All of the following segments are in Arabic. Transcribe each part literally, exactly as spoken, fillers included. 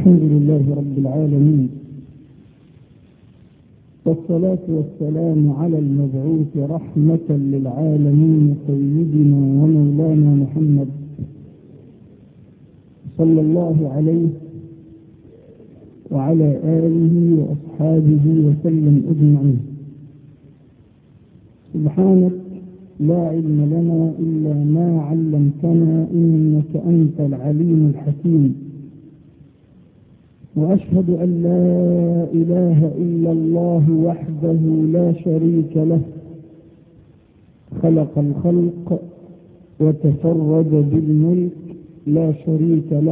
الحمد لله رب العالمين، والصلاة والسلام على المبعوث رحمة للعالمين سيدنا ومولانا محمد صلى الله عليه وعلى آله وأصحابه وسلم أجمعين. سبحانك لا علم لنا إلا ما علمتنا إنك أنت العليم الحكيم، وأشهد أن لا إله إلا الله وحده لا شريك له، خلق الخلق وتفرد بالملك لا شريك له.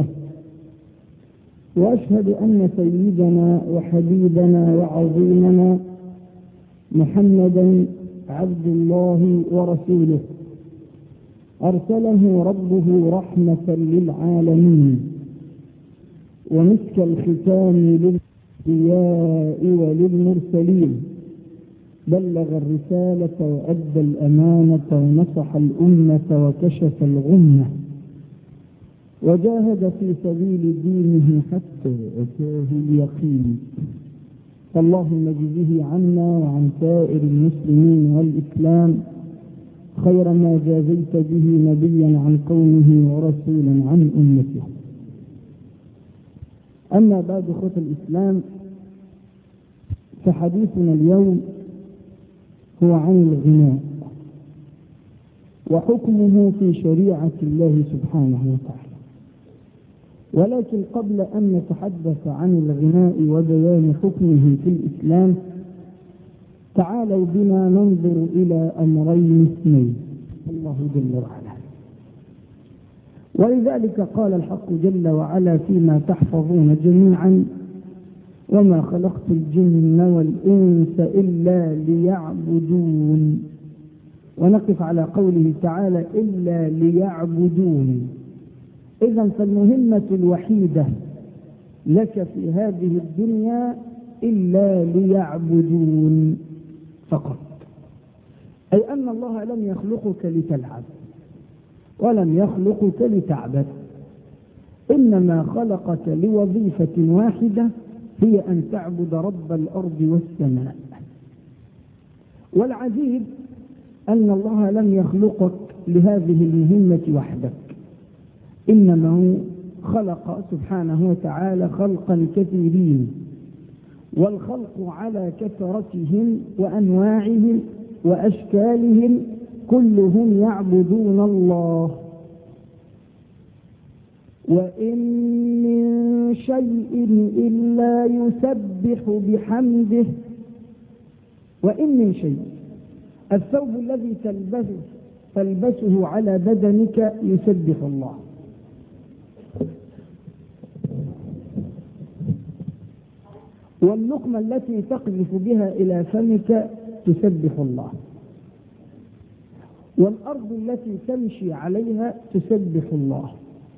وأشهد أن سيدنا وحبيبنا وعظيمنا محمدا عبد الله ورسوله، أرسله ربه رحمة للعالمين ومسك الختام للأنبياء وللمرسلين، بلغ الرسالة وأدى الأمانة ونصح الأمة وكشف الغمة، وجاهد في سبيل دينه حتى أتاه اليقين. فاللهم اجزه عنا وعن سائر المسلمين والإسلام خير ما جازيت به نبيا عن قومه ورسولا عن أمته. أما بعد، أخوة الإسلام، فحديثنا اليوم هو عن الغناء وحكمه في شريعة الله سبحانه وتعالى. ولكن قبل أن نتحدث عن الغناء وبيان حكمه في الإسلام، تعالوا بنا ننظر إلى أمرين اثنين الله جل وعلا. ولذلك قال الحق جل وعلا فيما تحفظون جميعا: وما خلقت الجن والإنس إلا ليعبدون. ونقف على قوله تعالى: إلا ليعبدون. إذن فالمهمة الوحيدة لك في هذه الدنيا إلا ليعبدون فقط، أي أن الله لم يخلقك لتلعب ولم يخلقك لتعبد، إنما خلقك لوظيفة واحدة، هي أن تعبد رب الأرض والسماء. والعجيب أن الله لم يخلقك لهذه المهمة وحدك، إنما خلق سبحانه وتعالى خلقا كثيرين، والخلق على كثرتهم وأنواعهم وأشكالهم كلهم يعبدون الله. وإن من شيء إلا يسبح بحمده. وإن من شيء، الثوب الذي تلبسه تلبسه على بدنك يسبح الله، واللقمة التي تقذف بها إلى فمك تسبح الله، والأرض التي تمشي عليها تسبح الله،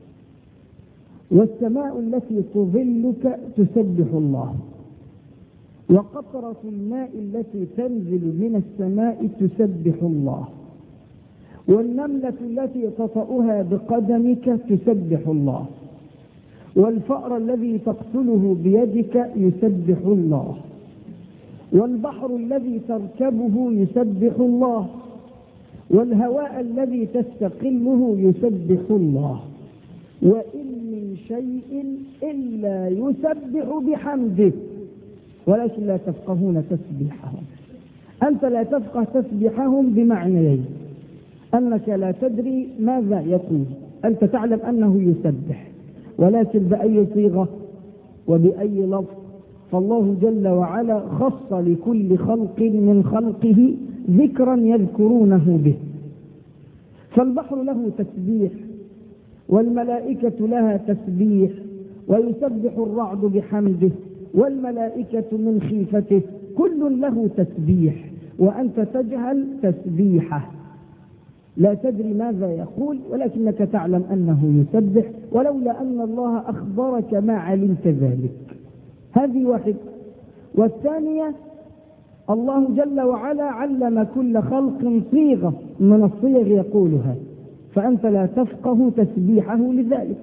والسماء التي تظلك تسبح الله، وقطرة الماء التي تنزل من السماء تسبح الله، والنملة التي تطأها بقدمك تسبح الله، والفأر الذي تقتله بيدك يسبح الله، والبحر الذي تركبه يسبح الله، والهواء الذي تستقله يسبح الله. وإن من شيء إلا يسبح بحمده ولكن لا تفقهون تسبيحهم. أنت لا تفقه تسبيحهم بمعنيين: أنك لا تدري ماذا يقول، أنت تعلم أنه يسبح، ولكن بأي صيغة وبأي لفظ. فالله جل وعلا خص لكل خلق من خلقه ذكرا يذكرونه به. فالبحر له تسبيح، والملائكة لها تسبيح، ويسبح الرعد بحمده، والملائكة من خيفته، كل له تسبيح، وأنت تجهل تسبيحه، لا تدري ماذا يقول، ولكنك تعلم أنه يسبح، ولولا أن الله أخبرك ما علمت ذلك. هذه واحدة. والثانية، الله جل وعلا علم كل خلق صيغة من الصيغ يقولها، فأنت لا تفقه تسبيحه لذلك.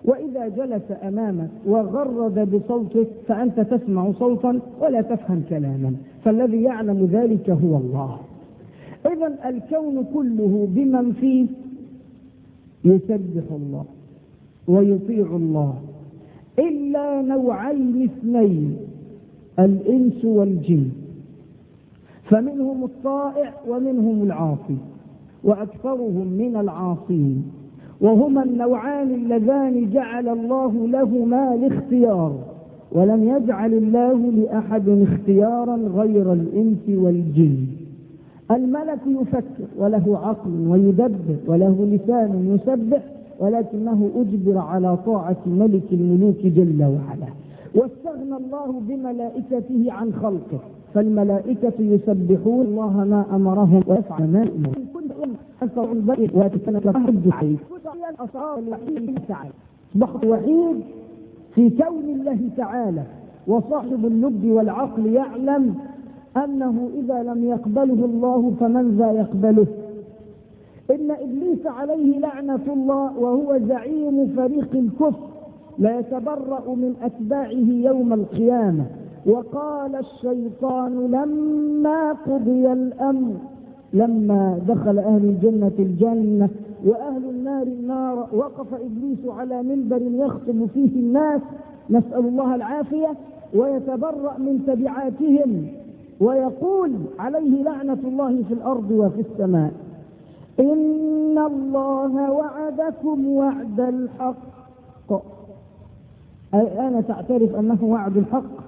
وإذا جلس أمامك وغرد بصوته فأنت تسمع صوتا ولا تفهم كلاما، فالذي يعلم ذلك هو الله. إذن الكون كله بمن فيه يسبح الله ويطيع الله، إلا نوعين اثنين، الإنس والجن، فمنهم الطائع ومنهم العاصي، وأكثرهم من العاصين، وهما النوعان اللذان جعل الله لهما الاختيار، ولم يجعل الله لأحد اختيارا غير الإنس والجن. الملك يفكر وله عقل ويدبر وله لسان يسبح، ولكنه أجبر على طاعة ملك الملوك جل وعلا. واستغنى الله بملائكته عن خلقه، فالملائكة يسبحون الله ما أمرهم ويفعل ما يؤمرون. كنت أنفع البيت وتكلم أحد حيث الأسرار الوحيد تعالى، بحث وحيد في كون الله تعالى، وصاحب اللب والعقل يعلم أنه إذا لم يقبله الله فمن ذا يقبله. إن إبليس عليه لعنة الله وهو زعيم فريق الكفر لا يتبرأ من أتباعه يوم القيامة. وقال الشيطان لما قضي الأمر، لما دخل أهل الجنة الجنة وأهل النار النار، وقف إبليس على منبر يخطب فيه الناس، نسأل الله العافية، ويتبرأ من تبعاتهم ويقول عليه لعنة الله في الأرض وفي السماء: إن الله وعدكم وعد الحق. الآن تعترف أنه وعد الحق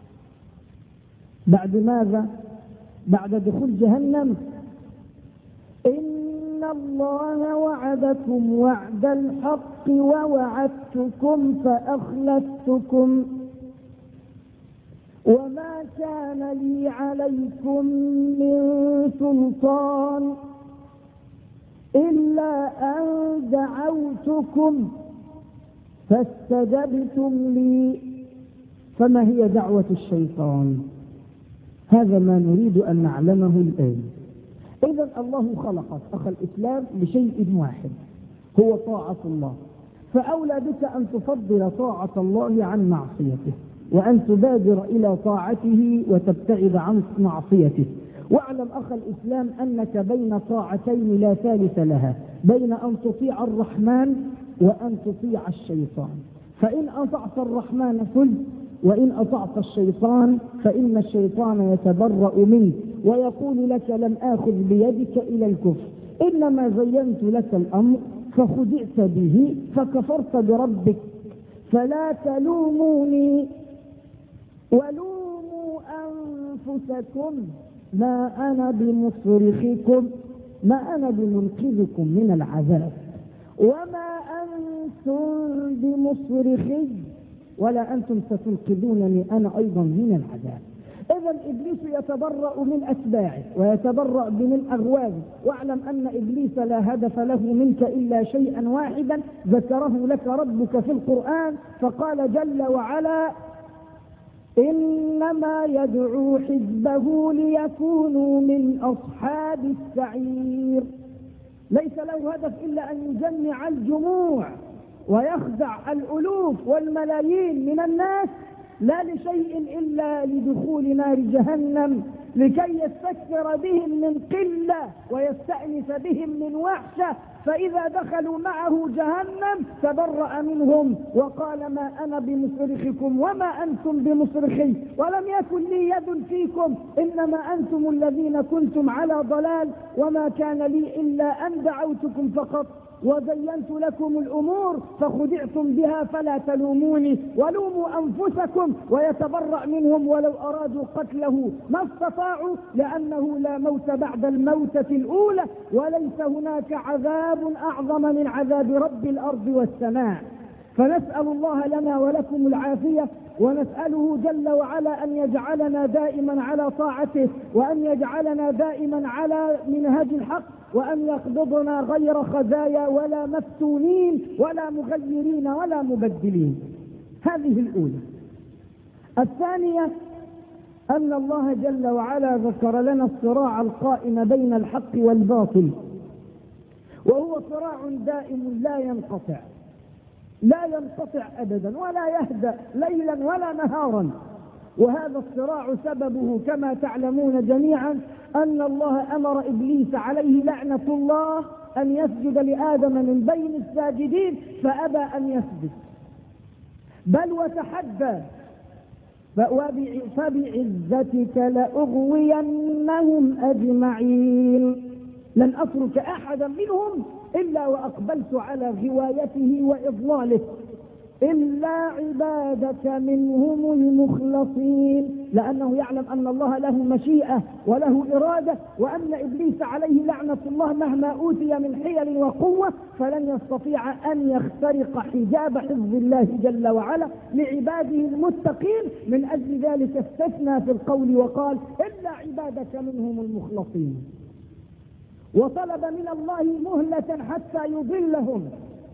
بعد ماذا؟ بعد دخول جهنم. إن الله وعدكم وعد الحق ووعدتكم فأخلفتكم وما كان لي عليكم من سلطان إلا أن دعوتكم فاستجبتم لي. فما هي دعوة الشيطان؟ هذا ما نريد أن نعلمه الآن. إذن الله خلقك أخ الإسلام لشيء واحد، هو طاعة الله، فأولى بك أن تفضل طاعة الله عن معصيته، وأن تبادر إلى طاعته وتبتعد عن معصيته. واعلم أخ الإسلام أنك بين طاعتين لا ثالث لها، بين أن تطيع الرحمن وأن تطيع الشيطان. فإن أطعت الرحمن فزت، وإن أطعت الشيطان فإن الشيطان يتبرأ منك ويقول لك لم آخذ بيدك إلى الكفر، إنما زينت لك الأمر فخدعت به فكفرت بربك، فلا تلوموني ولوموا أنفسكم ما أنا بمصرخكم ما أنا بمنقذكم من العذاب وما أنتم بمصرخي ولا أنتم ستنقذونني أنا أيضا من العذاب. إذن إبليس يتبرأ من أتباعه ويتبرأ من أغواله. واعلم أن إبليس لا هدف له منك إلا شيئا واحدا ذكره لك ربك في القرآن، فقال جل وعلا: إنما يدعو حزبه ليكونوا من أصحاب السعير. ليس له هدف إلا أن يجمع الجموع ويخدع الألوف والملايين من الناس، لا لشيء إلا لدخول نار جهنم، لكي يستكثر بهم من قلة ويستأنس بهم من وحشة، فإذا دخلوا معه جهنم تبرأ منهم وقال: ما أنا بمصرخكم وما أنتم بمصرخي، ولم يكن لي يد فيكم، إنما أنتم الذين كنتم على ضلال، وما كان لي إلا أن دعوتكم فقط وزينت لكم الأمور فخدعتم بها، فلا تلوموني ولوموا أنفسكم. ويتبرأ منهم ولو أرادوا قتله ما استطاعوا، لأنه لا موت بعد الموتة الأولى، وليس هناك عذاب أعظم من عذاب رب الأرض والسماء. فنسأل الله لنا ولكم العافية، ونسأله جل وعلا أن يجعلنا دائما على طاعته، وأن يجعلنا دائما على منهج الحق، وأن يقبضنا غير خزايا ولا مفتونين ولا مغيرين ولا مبدلين. هذه الأولى. الثانية أن الله جل وعلا ذكر لنا الصراع القائم بين الحق والباطل، وهو صراع دائم لا ينقطع. لا ينقطع أبدا ولا يهدأ ليلا ولا نهارا. وهذا الصراع سببه كما تعلمون جميعا أن الله أمر إبليس عليه لعنة الله أن يسجد لآدم من بين الساجدين فأبى أن يسجد، بل وتحدى فبعزتك لأغوينهم أجمعين، لن أترك أحدا منهم إلا وأقبلت على غوايته وإضلاله إلا عبادك منهم المخلصين، لأنه يعلم أن الله له مشيئة وله إرادة، وأن إبليس عليه لعنة الله مهما أوتي من حيل وقوة فلن يستطيع أن يخترق حجاب حفظ الله جل وعلا لعباده المتقين. من أجل ذلك استثنى في القول وقال إلا عبادك منهم المخلصين، وطلب من الله مهلة حتى يضلهم.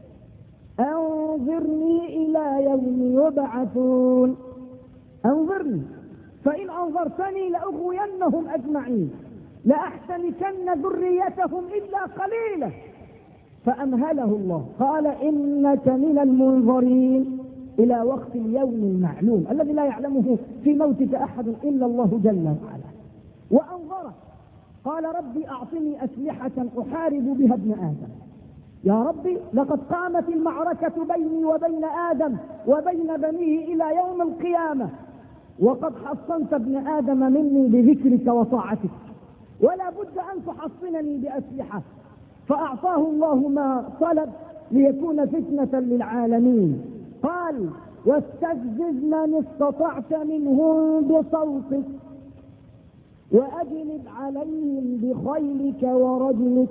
أنظرني إلى يوم يبعثون، أنظرني فإن أنظرتني لأغوينهم أجمعين لأحتنكن ذريتهم إلا قليلا، فأمهله الله قال إنك من المنظرين إلى وقت اليوم المعلوم الذي لا يعلمه في موتك أحد إلا الله جل وعلا. وأنظره قال ربي أعطني أسلحة أحارب بها ابن آدم. يا ربي لقد قامت المعركة بيني وبين آدم وبين بنيه إلى يوم القيامة، وقد حصنت ابن آدم مني بذكرك وطاعتك، ولا بد أن تحصنني بأسلحة. فأعطاه الله ما طلب ليكون فتنة للعالمين. قال واستفزز من استطعت منهم بصوتك وأجلب عليهم بخيلك ورجلك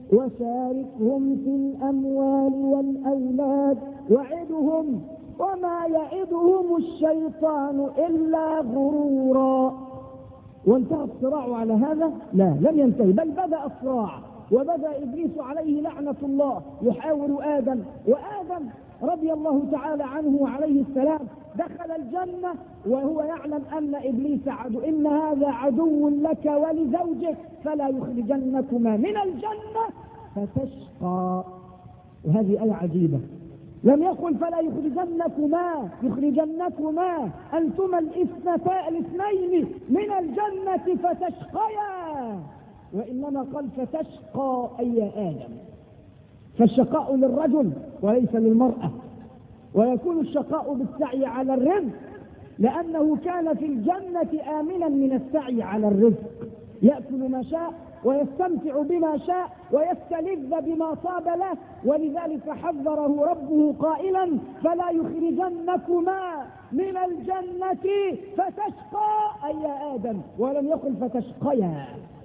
وشاركهم في الأموال والأولاد وعدهم وما يعدهم الشيطان إلا غرورا. وانتهى الصراع على هذا؟ لا، لم ينتهي، بل بدأ الصراع، وبدأ إبليس عليه لعنة الله يحاور آدم. وآدم رضي الله تعالى عنه وعليه السلام دخل الجنة وهو يعلم أن إبليس عدو، إن هذا عدو لك ولزوجك فلا يخرجنكما من الجنة فتشقى. وهذه آية عجيبة، لم يقل فلا يخرجنكما يخرجنكما أنتما الاثنين من الجنة فتشقيا، وإنما قال فتشقى أي يا آدم. فالشقاء للرجل وليس للمرأة، ويكون الشقاء بالسعي على الرزق، لأنه كان في الجنة آمنا من السعي على الرزق، يأكل ما شاء ويستمتع بما شاء ويستلذ بما طاب له. ولذلك حذره ربه قائلا فلا يخرجنكما من الجنة فتشقى أي يا آدم، ولم يقل فتشقيا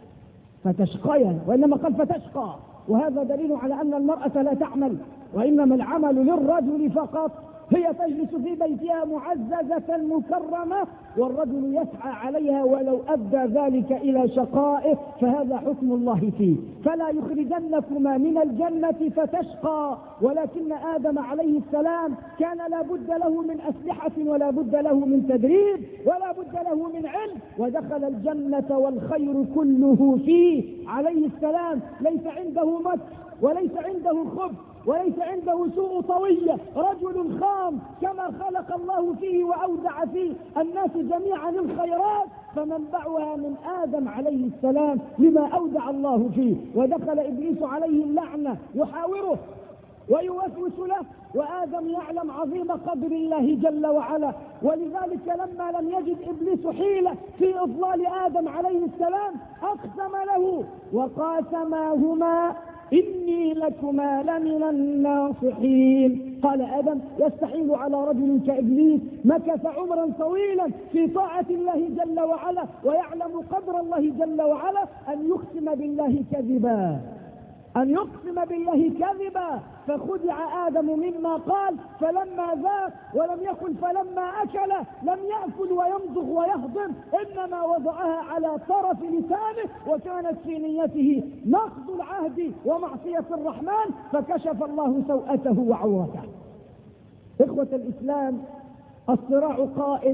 فتشقيا وإنما قال فتشقى. وهذا دليل على أن المرأة لا تعمل، وإنما العمل للرجل فقط. هي تجلس في بيتها معززة مكرمة والرجل يسعى عليها ولو أدى ذلك إلى شقائه، فهذا حكم الله فيه. فلا يخرجنكما من الجنة فتشقى. ولكن آدم عليه السلام كان لا بد له من أسلحة ولا بد له من تدريب ولا بد له من علم، ودخل الجنة والخير كله فيه عليه السلام. ليس عنده مكر وليس عنده خبث وليس عنده سوء طوية، رجل خام كما خلق الله فيه وأودع فيه الناس جميعا الخيرات، فمنبعها من آدم عليه السلام لما أودع الله فيه. ودخل إبليس عليه اللعنة يحاوره ويوسوس له، وآدم يعلم عظيم قدر الله جل وعلا. ولذلك لما لم يجد إبليس حيلة في إضلال آدم عليه السلام أقسم له وقاسماهما إني لكما لمن الناصحين. قال آدم يستحيل على رجل كإبليس مكث عمرا طويلا في طاعة الله جل وعلا ويعلم قدر الله جل وعلا أن يقسم بالله كذبا أن يقسم بالله كذبا فخدع آدم مما قال فلما ذاق، ولم يقل فلما أكل لم يأكل ويمضغ ويهضم، إنما وضعها على طرف لسانه، وكانت في نيته نقض العهد ومعصية الرحمن، فكشف الله سوءته وعورته. إخوة الإسلام، الصراع قائم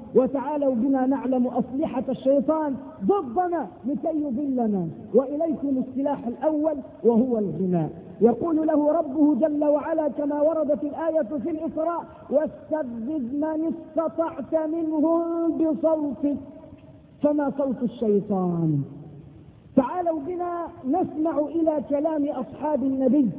وتعالوا بنا نعلم أسلحة الشيطان ضدنا لكي يضلنا، وإليكم السلاح الأول وهو الغناء. يقول له ربه جل وعلا كما وردت الآية في الإسراء: واستفزز من استطعت منهم بصوتك. فما صوت الشيطان؟ تعالوا بنا نسمع إلى كلام أصحاب النبي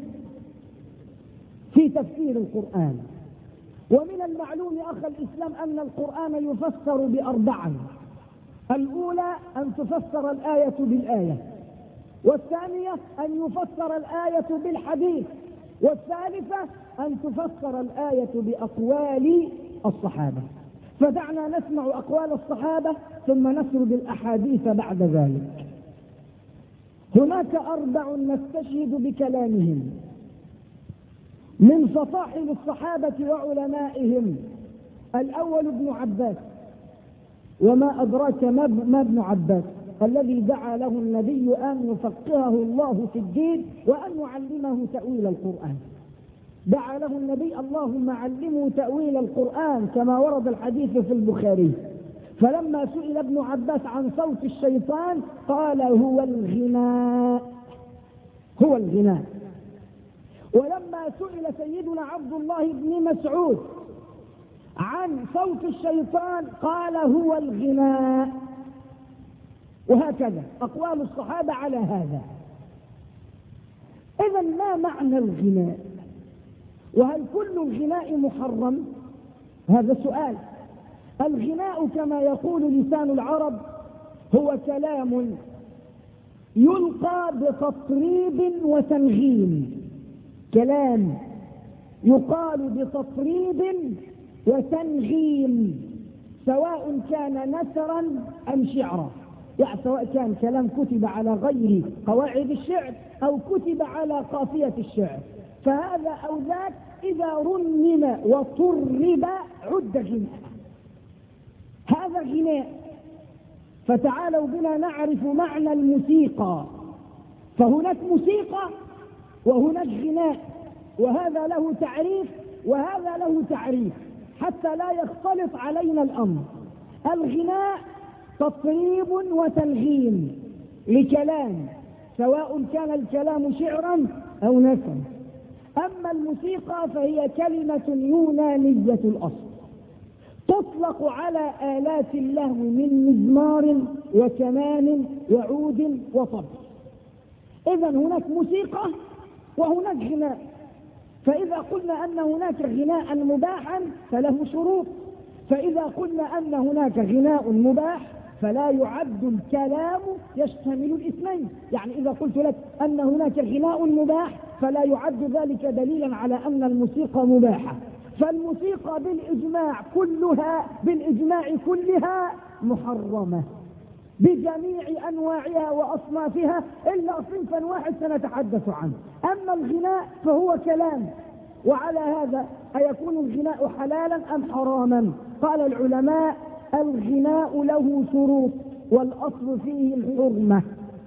في تفسير القرآن. ومن المعلوم أخ الإسلام أن القرآن يفسر بأربعة: الأولى أن تفسر الآية بالآية، والثانية أن يفسر الآية بالحديث، والثالثة أن تفسر الآية بأقوال الصحابة. فدعنا نسمع أقوال الصحابة ثم نسرد الأحاديث بعد ذلك. هناك أربع نستشهد بكلامهم من فصاحل الصحابة وعلمائهم. الأول ابن عباس، وما أدراك ما ابن عباس، الذي دعا له النبي أن يفقهه الله في الدين وأن يعلمه تأويل القرآن. دعا له النبي: اللهم علمه تأويل القرآن، كما ورد الحديث في البخاري. فلما سئل ابن عباس عن صوت الشيطان قال: هو الغناء، هو الغناء. ولما سئل سيدنا عبد الله بن مسعود عن صوت الشيطان قال: هو الغناء. وهكذا أقوال الصحابة على هذا. إذن ما معنى الغناء؟ وهل كل الغناء محرم؟ هذا سؤال. الغناء كما يقول لسان العرب هو كلام يلقى بتطريب وتنغيم، كلام يقال بتطريب وتنغيم، سواء كان نثرا أم شعرا، يعني سواء كان كلام كتب على غير قواعد الشعر أو كتب على قافية الشعر، فهذا أو ذاك إذا رنم وطرب عد غناء. هذا غناء. فتعالوا بنا نعرف معنى الموسيقى. فهناك موسيقى وهناك غناء، وهذا له تعريف وهذا له تعريف حتى لا يختلط علينا الأمر. الغناء تطريب وتنغيم لكلام، سواء كان الكلام شعرا أو نثرا. أما الموسيقى فهي كلمة يونانية الأصل، تطلق على آلات اللهو من مزمار وكمان وعود وطبل. إذن هناك موسيقى وهناك غناء. فإذا قلنا أن هناك غناء مباحا فله شروط، فإذا قلنا أن هناك غناء مباح فلا يعد الكلام يشتمل الاثنين. يعني إذا قلت لك أن هناك غناء مباح فلا يعد ذلك دليلا على أن الموسيقى مباحة. فالموسيقى بالإجماع كلها بالإجماع كلها محرمة بجميع أنواعها وأصنافها إلا صنفا واحد سنتحدث عنه. أما الغناء فهو كلام. وعلى هذا أيكون الغناء حلالا أم حراما؟ قال العلماء: الغناء له شروط والأصل فيه الحرمة.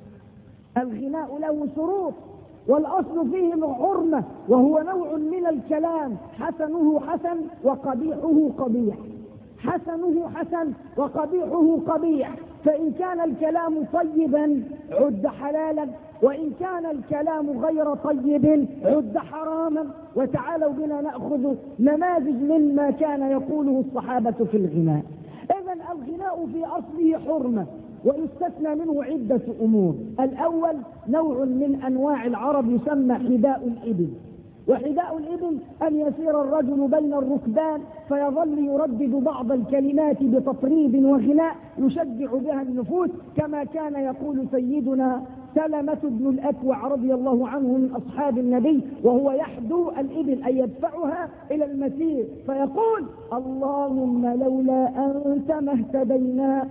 الغناء له شروط والأصل فيه الحرمة، وهو نوع من الكلام حسنه حسن وقبيحه قبيح، حسنه حسن وقبيحه قبيح. فإن كان الكلام طيبا عد حلالا، وإن كان الكلام غير طيب عد حراما. وتعالوا بنا نأخذ نماذج مما كان يقوله الصحابة في الغناء. إذن الغناء في أصله حرمة، ويستثنى منه عدة أمور. الأول نوع من أنواع العرب يسمى حداء الإبل. وحداء الإبل أن يسير الرجل بين الركبان فيظل يردد بعض الكلمات بتطريب وغناء يشجع بها النفوس، كما كان يقول سيدنا سلمة بن الأكوع رضي الله عنه من أصحاب النبي وهو يحدو الإبل أي يدفعها إلى المسير، فيقول: اللهم لولا أنت ما اهتدينا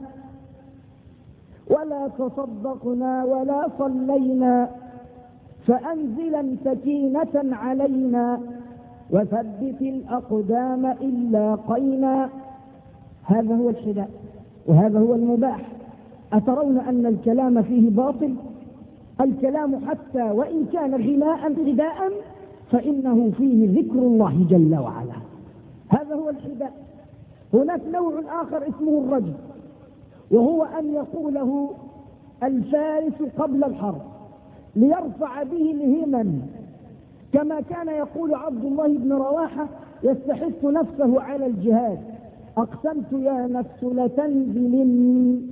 ولا تصدقنا ولا صلينا، فأنزلا سكينة علينا وثبت الأقدام إن لاقينا. هذا هو الحداء وهذا هو المباح. أترون أن الكلام فيه باطل؟ الكلام حتى وإن كان غناء حداء فإنه فيه ذكر الله جل وعلا. هذا هو الحداء. هناك نوع آخر اسمه الرجل، وهو أن يقوله الفارس قبل الحرب ليرفع به الهمم، كما كان يقول عبد الله بن رواحة يستحث نفسه على الجهاد: أقسمت يا نفس لتنزلن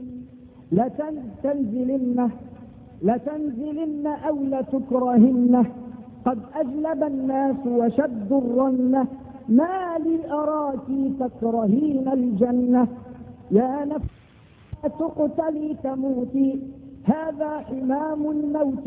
لتنزلن لتنزلن أو لتكرهن، قد أجلب الناس وشدوا الرنة، ما لي أراك تكرهين الجنة، يا نفس تقتلي تموتي، هذا حمام الموت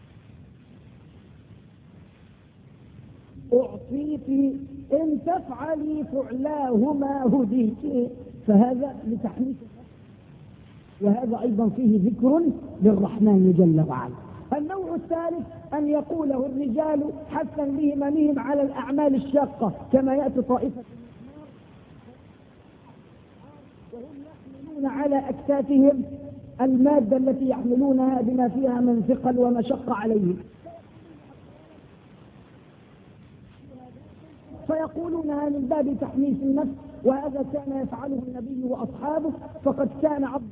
أعطيك، إن تفعلي فعلاه ما هديك. فهذا لتحميس، وهذا أيضا فيه ذكر للرحمن جل وعلا. النوع الثالث أن يقوله الرجال حثا لهممهم على الأعمال الشاقة، كما يأتي طائفة وهم يحملون على أكتافهم المادة التي يحملونها بما فيها من ثقل ومشقة عليهم، فيقولونها من باب تحميس النفس، وهذا كان يفعله النبي وأصحابه. فقد كان عبد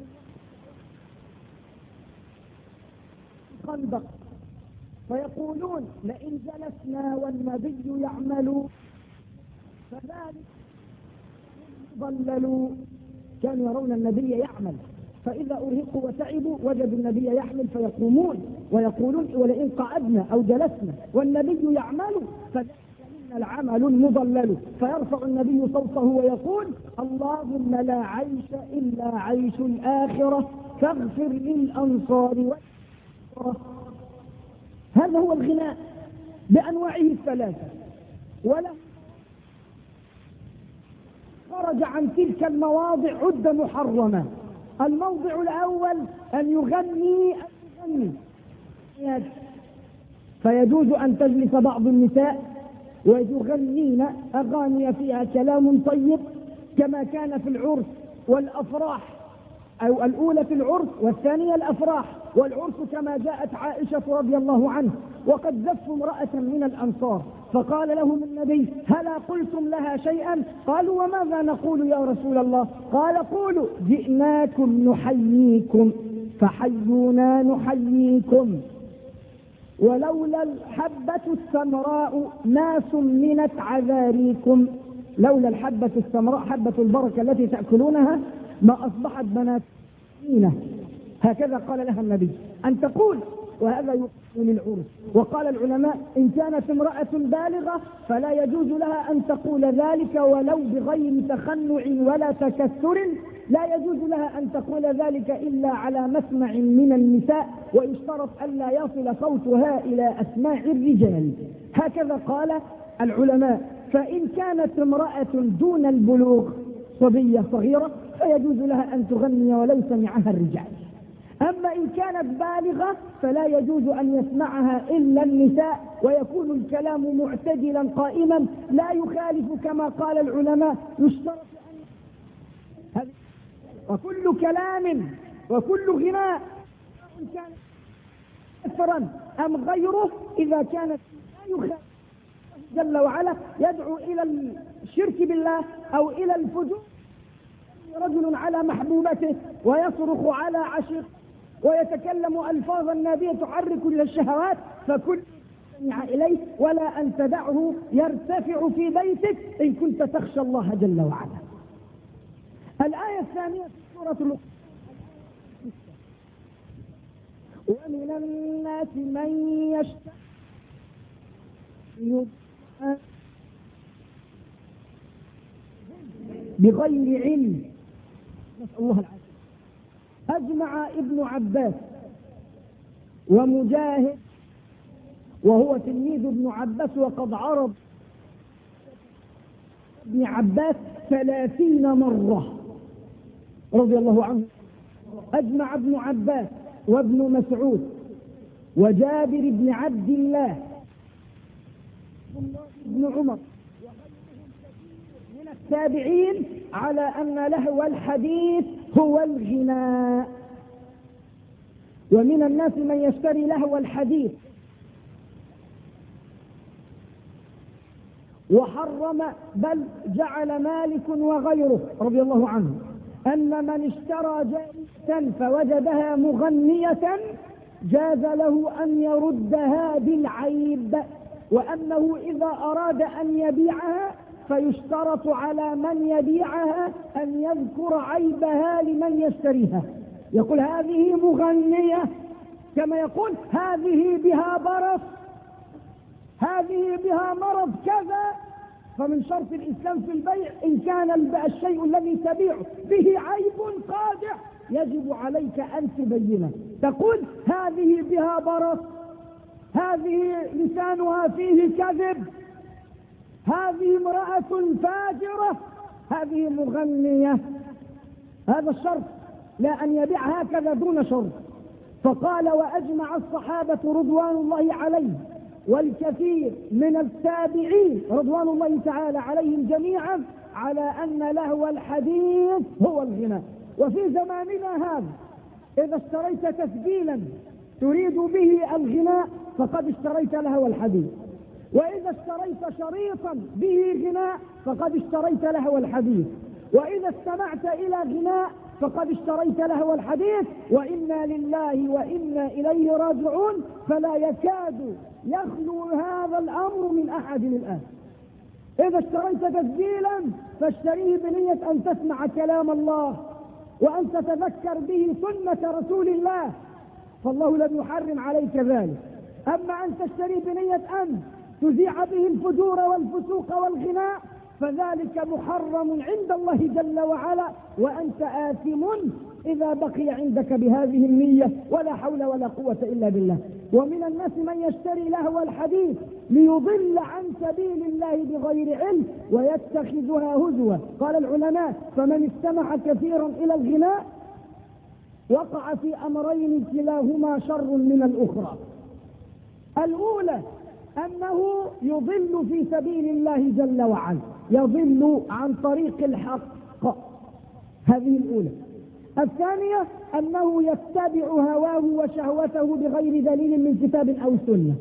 خندق فيقولون: لئن جلسنا والنبي يعمل فذلك ضللوا. كانوا يرون النبي يعمل، فإذا أرهقوا وتعبوا وجدوا النبي يحمل فيقومون ويقولون: ولئن قعدنا أو جلسنا والنبي يعمل فذلك العمل المضلل. فيرفع النبي صوته ويقول: اللهم لا عيش إلا عيش الآخرة، فاغفر للأنصار والأنصار. هذا هو الغناء بأنواعه الثلاثة. وله خرج عن تلك المواضع عد محرمة. الموضع الأول أن يغني أن يغني فيجوز أن تجلس بعض النساء ويغنين أغاني فيها كلام طيب، كما كان في العرس والأفراح، أو الأولى في العرس والثانية الأفراح. والعرس كما جاءت عائشة رضي الله عنه: وقد زفوا امرأة من الأنصار فقال لهم النبي: هلا قلتم لها شيئا؟ قالوا: وماذا نقول يا رسول الله؟ قال: قولوا جئناكم نحييكم فحيونا نحييكم، ولولا الحبة السمراء ما سمنت عذاريكم. لولا الحبة السمراء، حبة البركة التي تأكلونها، ما أصبحت بنات سمينة. هكذا قال لها النبي أن تقول، وهذا يقول للعرس. وقال العلماء: إن كانت امرأة بالغة فلا يجوز لها أن تقول ذلك ولو بغير تخنع ولا تكسر، لا يجوز لها أن تقول ذلك إلا على مسمع من النساء، ويشترط ألا يصل صوتها إلى أسماع الرجال. هكذا قال العلماء. فإن كانت امرأة دون البلوغ صبية صغيرة فيجوز لها أن تغني ولو سمعها الرجال. أما إن كانت بالغة فلا يجوز أن يسمعها إلا النساء، ويكون الكلام معتدلا قائما لا يخالف، كما قال العلماء: يشترط أن وكل كلام وكل غناء إن كان كثرا أم غيره، إذا كانت لا يخالف جل وعلا يدعو إلى الشرك بالله أو إلى الفجور. رجل على محبوبته ويصرخ على عشيق ويتكلم ألفاظا نابية تحرك للشهوات، فكل سمع إليه، ولا أن تدعه يرتفع في بيتك إن كنت تخشى الله جل وعلا. الآية الثانية في سورة لقمان: ومن الناس من يشتري بغير علم، نسأل الله العافية. أجمع ابن عباس ومجاهد، وهو تلميذ ابن عباس وقد عرض ابن عباس ثلاثين مرة رضي الله عنه. أجمع ابن عباس وابن مسعود وجابر بن عبد الله ابن عمر من التابعين على أن لهو الحديث هو الغناء. ومن الناس من يشتري لهو الحديث وحرم بل جعل مالك وغيره رضي الله عنه أن من اشترى جارية فوجدها مغنية جاز له أن يردها بالعيب، وأنه إذا أراد أن يبيعها فيشترط على من يبيعها أن يذكر عيبها لمن يشتريها، يقول هذه مغنية، كما يقول هذه بها برص، هذه بها مرض كذا. فمن شرط الإسلام في البيع إن كان الشيء الذي تبيعه به عيب قادح يجب عليك أن تبينه، تقول هذه بها برص، هذه لسانها فيه كذب، هذه امرأة فاجرة، هذه مغنية. هذا الشرط، لا أن يبيع هكذا دون شرط. فقال وأجمع الصحابة رضوان الله عليهم والكثير من التابعين رضوان الله تعالى عليهم جميعا على أن لهو الحديث هو الغناء. وفي زماننا هذا إذا اشتريت تسجيلا تريد به الغناء فقد اشتريت لهو الحديث، وإذا اشتريت شريطا به غناء فقد اشتريت لهو الحديث، وإذا استمعت إلى غناء فقد اشتريت لهو الحديث. وإنا لله وإنا إليه راجعون. فلا يكاد يخلو هذا الأمر من أحد الآن. إذا اشتريت تسجيلا فاشتريه بنية أن تسمع كلام الله وأن تتذكر به سنة رسول الله، فالله لم يحرم عليك ذلك. أما أن تشتري بنية أن تذيع به الفجور والفسوق والغناء فذلك محرم عند الله جل وعلا، وأنت آثم إذا بقي عندك بهذه النية. ولا حول ولا قوة إلا بالله. ومن الناس من يشتري لهو الحديث ليضل عن سبيل الله بغير علم ويتخذها هزوا. قال العلماء فمن استمع كثيرا إلى الغناء وقع في أمرين كلاهما شر من الأخرى. الأولى أنه يضل في سبيل الله جل وعلا، يضل عن طريق الحق، هذه الأولى. الثانية أنه يتبع هواه وشهوته بغير دليل من كتاب أو سنة.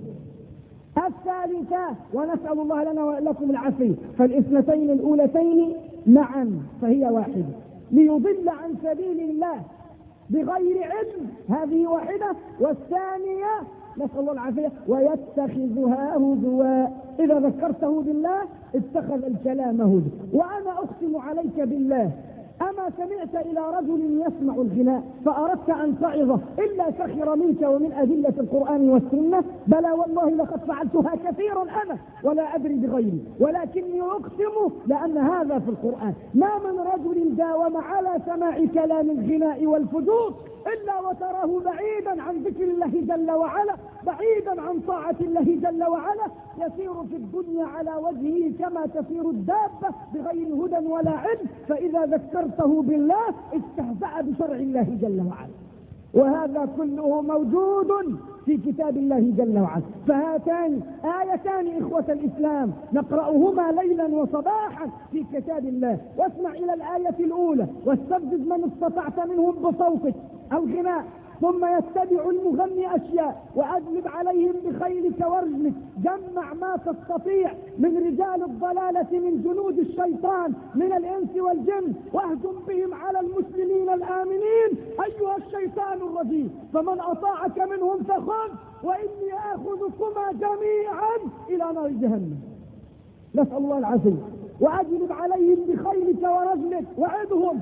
الثالثة ونسأل الله لنا ولكم العافية، فالاثنتين الأولتين معا فهي واحدة، ليضل عن سبيل الله بغير علم هذه واحدة، والثانية نسأل الله العافية ويتخذها هزوا، إذا ذكرته بالله اتخذ الكلام هزوا. وأنا أقسم عليك بالله أما سمعت إلى رجل يسمع الغناء فأردت أن تعظه إلا سخر منك ومن أدلة القرآن والسنة؟ بلى والله لقد فعلتها كثيرا أنا ولا أدري بغيري، ولكني أقسم لأن هذا في القرآن ما من رجل داوم على سماع كلام الغناء والفجور إلا وتراه بعيدا عن ذكر الله جل وعلا، بعيدا عن طاعة الله جل وعلا، يسير في الدنيا على وجهه كما تسير الدابة بغير هدى ولا علم، فإذا ذكرته بالله استهزأ بشرع الله جل وعلا. وهذا كله موجود في كتاب الله جل وعلا. فهاتان آيتان إخوة الإسلام نقرأهما ليلا وصباحا في كتاب الله. واسمع إلى الآية الأولى: واستفزز من استطعت منهم بصوتك الغناء ثم يتبع المغني أشياء وأجلب عليهم بخيلك ورجلك، جمع ما تستطيع من رجال الضلالة من جنود الشيطان من الإنس والجن واهجم بهم على المسلمين الآمنين أيها الشيطان الرجيم، فمن أطاعك منهم فخذ وإني آخذكما جميعا إلى نار جهنم. نسأل الله العافية. وأجلب عليهم بخيلك ورجلك وعدهم.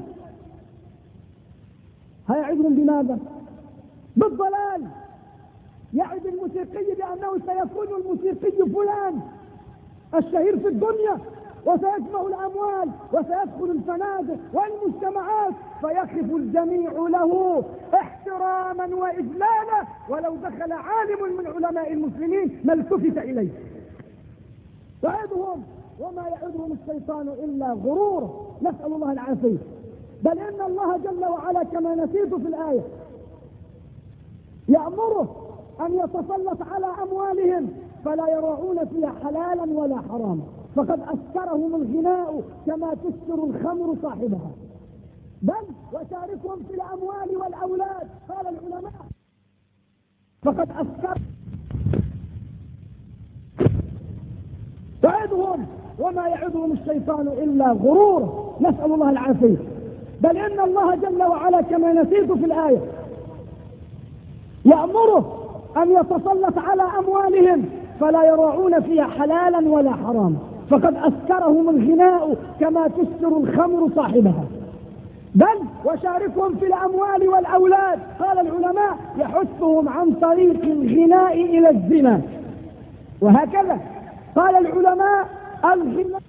هيعدهم بماذا؟ بالضلال. يعد الموسيقي بأنه سيكون الموسيقي فلان الشهير في الدنيا وسيجمع الأموال وسيدخل الفنادق والمجتمعات فيقف الجميع له احتراما وإجلالا، ولو دخل عالم من علماء المسلمين ما التفت إليه. يعدهم وما يعدهم الشيطان إلا غرورا، نسأل الله العافية. بل إن الله جل وعلا كما نسيت في الآية يأمره أن يتسلط على أموالهم فلا يراعون فيها حلالا ولا حراما، فقد أسكرهم الغناء كما تسكر الخمر صاحبها، بل وشاركهم في الأموال والأولاد. قال العلماء فقد أسكر وعدهم وما يعدهم الشيطان إلا غرورا، نسأل الله العافية. بل إن الله جل وعلا كما نسيت في الآية يأمره أن يتسلط على أموالهم فلا يراعون فيها حلالا ولا حراما، فقد أسكرهم الغناء كما تسكر الخمر صاحبها، بل وشاركهم في الأموال والأولاد. قال العلماء يحثهم عن طريق الغناء إلى الزنا، وهكذا قال العلماء الغناء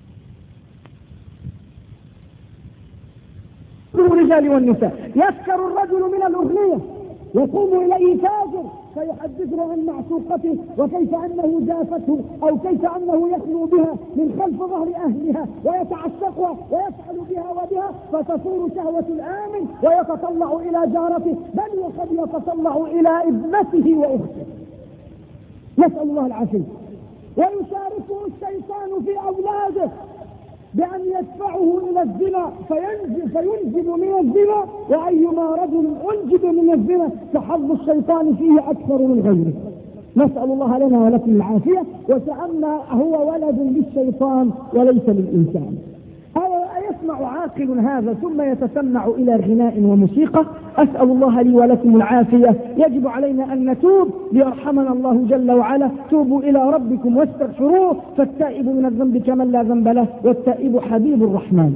الرجال والنساء. يسكر الرجل من الأغنية، يقوم إليه تاجر فيحدثه عن معشوقته وكيف أنه جافته أو كيف أنه يخلو بها من خلف ظهر أهلها ويتعشقها ويفعل بها وبها، فتصور شهوة الآمن ويتطلع إلى جارته، بل وقد يتطلع إلى ابنته وأخته، نسأل الله العافية. ويشاركه الشيطان في أولاده بأن يدفعه إلى الزنا فينجب, فينجب من الزنا، وأيما رجل أنجب من الزنا فحظ الشيطان فيه أكثر من غيره، نسأل الله لنا ولكم العافية. وكأنه هو ولد للشيطان وليس للإنسان. أيسمع عاقل هذا ثم يتسمع إلى غناء وموسيقى؟ أسأل الله لي ولكم العافية. يجب علينا أن نتوب ليرحمنا الله جل وعلا. توبوا إلى ربكم واستغفروه، فالتائب من الذنب كمن لا ذنب له، والتائب حبيب الرحمن.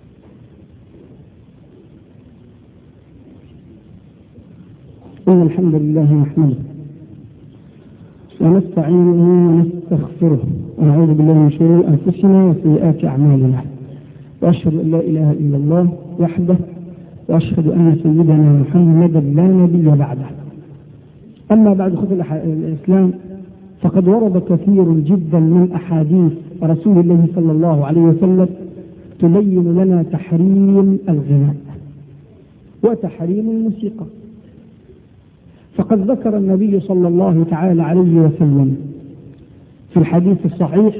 إن الحمد لله نحمده ونستعينه ونستغفره ونعوذ بالله من شرور أنفسنا وسيئات أعمالنا، وأشهد أن لا إله إلا الله وحده، وأشهد أن سيدنا محمدا لا نبي بعده. أما بعد، خذ الإسلام، فقد ورد كثير جدا من أحاديث رسول الله صلى الله عليه وسلم تبين لنا تحريم الغناء وتحريم الموسيقى. فقد ذكر النبي صلى الله تعالى عليه وسلم في الحديث الصحيح: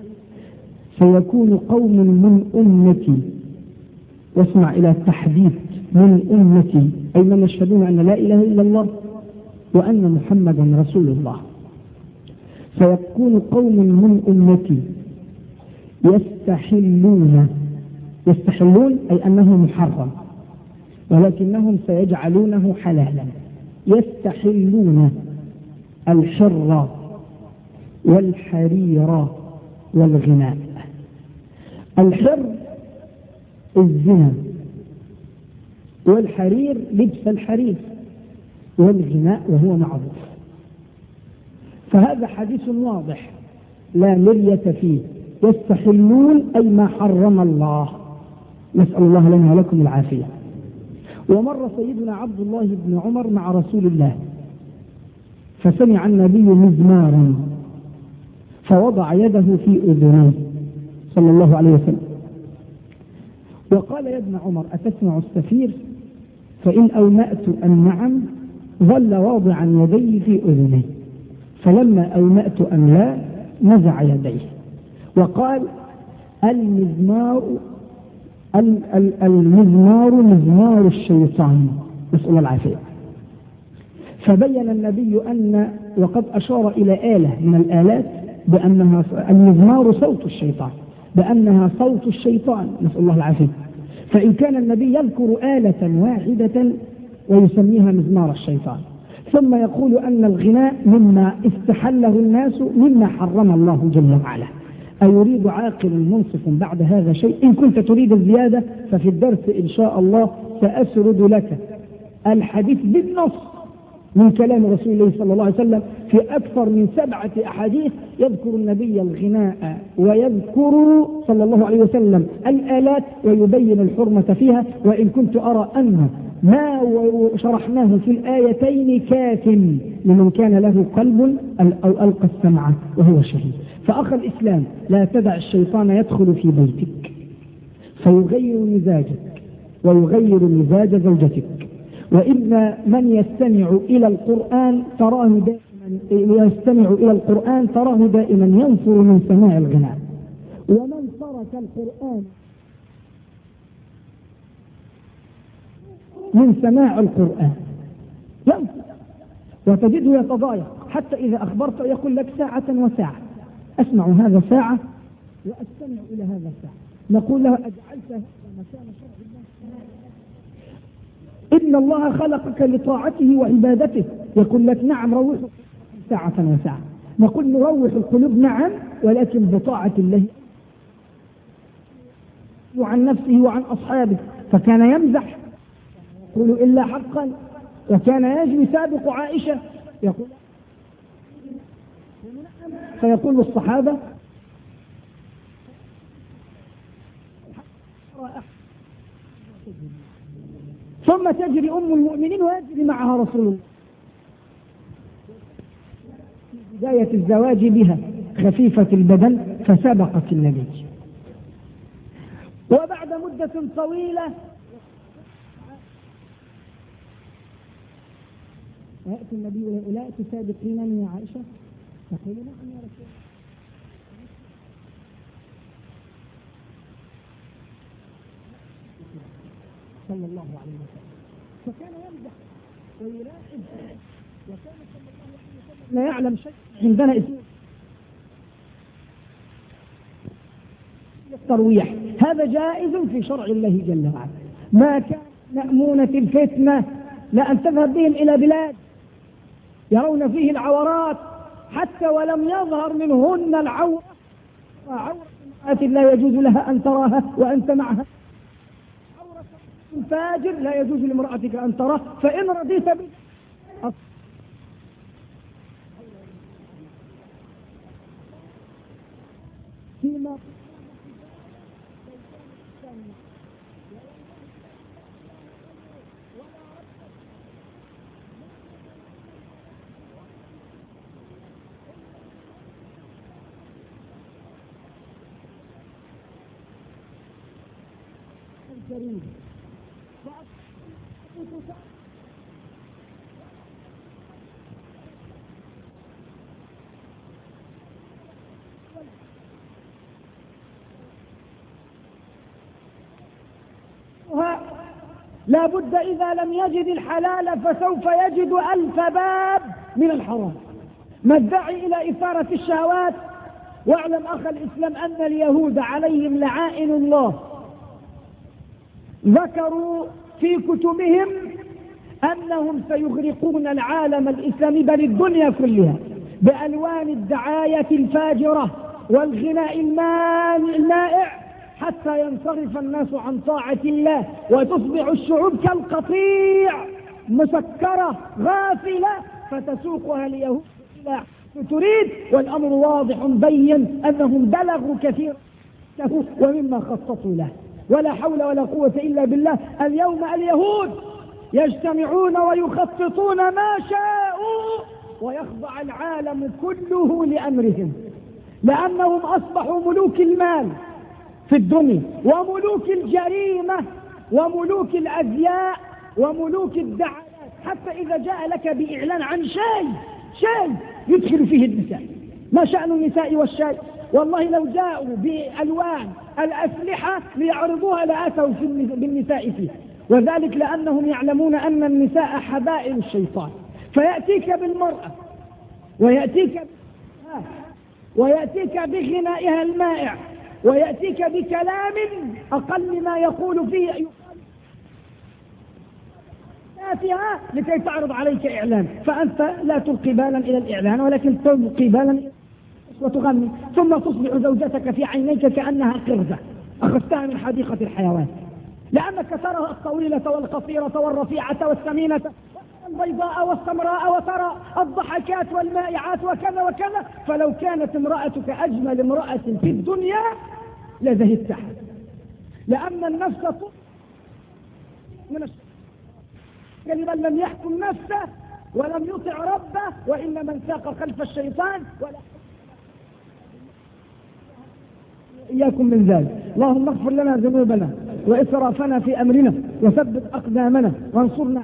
سيكون قوم من أمتي، واسمع إلى التحديث، من أمتي أي من يشهدون أن لا إله إلا الله وأن محمدا رسول الله. سيكون قوم من أمتي يستحلون يستحلون أي أنه محرم، ولكنهم سيجعلونه حلالا. يستحلون الحر والحرير والغناء. الحر الزنا، والحرير لبس الحرير، والغناء وهو معروف. فهذا حديث واضح لا مرية فيه. يستحلون أي ما حرم الله، نسأل الله لنا ولكم العافية. ومر سيدنا عبد الله بن عمر مع رسول الله فسمع النبي مزمارا فوضع يده في أذنيه صلى الله عليه وسلم وقال: يا ابن عمر، أتسمع السفير؟ فإن أومأت أن نعم ظل واضعا يديه في أذنيه، فلما أومأت أن لا نزع يديه وقال: المزمار المزمار مزمار الشيطان، نسأل الله العافية. فبين النبي أن وقد أشار إلى آلة من الآلات بأنها المزمار صوت الشيطان، بأنها صوت الشيطان، نسأل الله العافية. فإن كان النبي يذكر آلة واحدة ويسميها مزمار الشيطان، ثم يقول أن الغناء مما استحله الناس مما حرم الله جل وعلا، أيريد عاقل منصف بعد هذا شيء؟ إن كنت تريد الزيادة ففي الدرس إن شاء الله سأسرد لك الحديث بالنص من كلام رسول الله صلى الله عليه وسلم في أكثر من سبعة أحاديث يذكر النبي الغناء ويذكر صلى الله عليه وسلم الآلات ويبين الحرمة فيها. وإن كنت أرى أن ما شرحناه في الآيتين كاف لمن كان له قلب أو ألقى السمع وهو شهيد. فأخ الإسلام، لا تدع الشيطان يدخل في بيتك فيغير مزاجك ويغير مزاج زوجتك. وإن من يستمع إلى القرآن تراه دائما يستمع إلى القرآن تراه دائما ينفر من سماع الغناء، ومن ترك القرآن من سماع القرآن ينفر وتجده يتضايق، حتى إذا أخبرت يقول لك ساعة وساعة. أسمع هذا ساعة وأستمع إلى هذا الساعة، نقول له أجعلت هذا مكان شرع الله؟ إن الله خلقك لطاعته وعبادته. يقول لك نعم روح ساعة وساعة. نقول نروح القلوب نعم، ولكن بطاعة الله وعن نفسه وعن أصحابه. فكان يمزح يقول إلا حقا، وكان يجري سابق عائشة يقول فيقول الصحابة ثم تجري أم المؤمنين ويجري معها رسول الله. بداية الزواج بها خفيفة البدن فسبقت النبي، وبعد مدة طويلة يأتي النبي ويقول تسابقينني يا عائشة؟ تقول نعم يا رسول الله. صلى الله عليه وسلم. فكان يمزح ويلاعب، وكان صلى الله عليه وسلم لا يعلم شيء عندنا اسمه الترويح. هذا جائز في شرع الله جل وعلا. ما كان مأمونة الفتنة لأن تذهب بهم إلى بلاد يرون فيه العورات حتى ولم يظهر منهن العورة، عورة امرأة لا يجوز لها أن تراها وأنت معها، عورة فاجر لا يجوز لامرأتك أن تراه، فإن رضيت به فيما الكريم لا بد إذا لم يجد الحلال فسوف يجد ألف باب من الحرام. ما الداعي إلى إثارة الشهوات؟ واعلم أخ الإسلام أن اليهود عليهم لعائن الله ذكروا في كتبهم أنهم سيغرقون العالم الإسلامي بل الدنيا كلها بألوان الدعاية الفاجرة والغناء المائع حتى ينصرف الناس عن طاعة الله وتصبح الشعوب كالقطيع مسكرة غافلة فتسوقها اليهود إلى تريد، والأمر واضح بين أنهم بلغوا كثيرا ومما خططوا له. ولا حول ولا قوة إلا بالله. اليوم اليهود يجتمعون ويخططون ما شاءوا ويخضع العالم كله لأمرهم، لأنهم أصبحوا ملوك المال في الدنيا وملوك الجريمة وملوك الأزياء وملوك الدعايات. حتى إذا جاء لك بإعلان عن شيء شيء يدخل فيه النساء، ما شأن النساء والشيء؟ والله لو جاءوا بألوان الأسلحة ليعرضوها لأتوا بالنساء فيها، وذلك لأنهم يعلمون أن النساء حبائل الشيطان. فيأتيك بالمرأة ويأتيك ويأتيك بغنائها المائع ويأتيك بكلام أقل ما يقول فيه فيها لكي تعرض عليك إعلان، فأنت لا تلقي بالا إلى الإعلان ولكن تلقي بالا وتغني، ثم تصبح زوجتك في عينيك كأنها قرزة أخذتها من حديقة الحيوان، لأنك ترى الطويلة والقصيرة والرفيعة والسمينة البيضاء والسمراء وترى الضحكات والمائعات وكذا وكذا. فلو كانت امرأتك أجمل امرأة في الدنيا لزهدتها، لأن النفس من الشيطان من لم يحكم نفسه ولم يطع ربه، وإن من ساق خلف الشيطان ولا إياكم من ذلك. اللهم اغفر لنا ذنوبنا وإسرافنا في أمرنا وثبت أقدامنا وانصرنا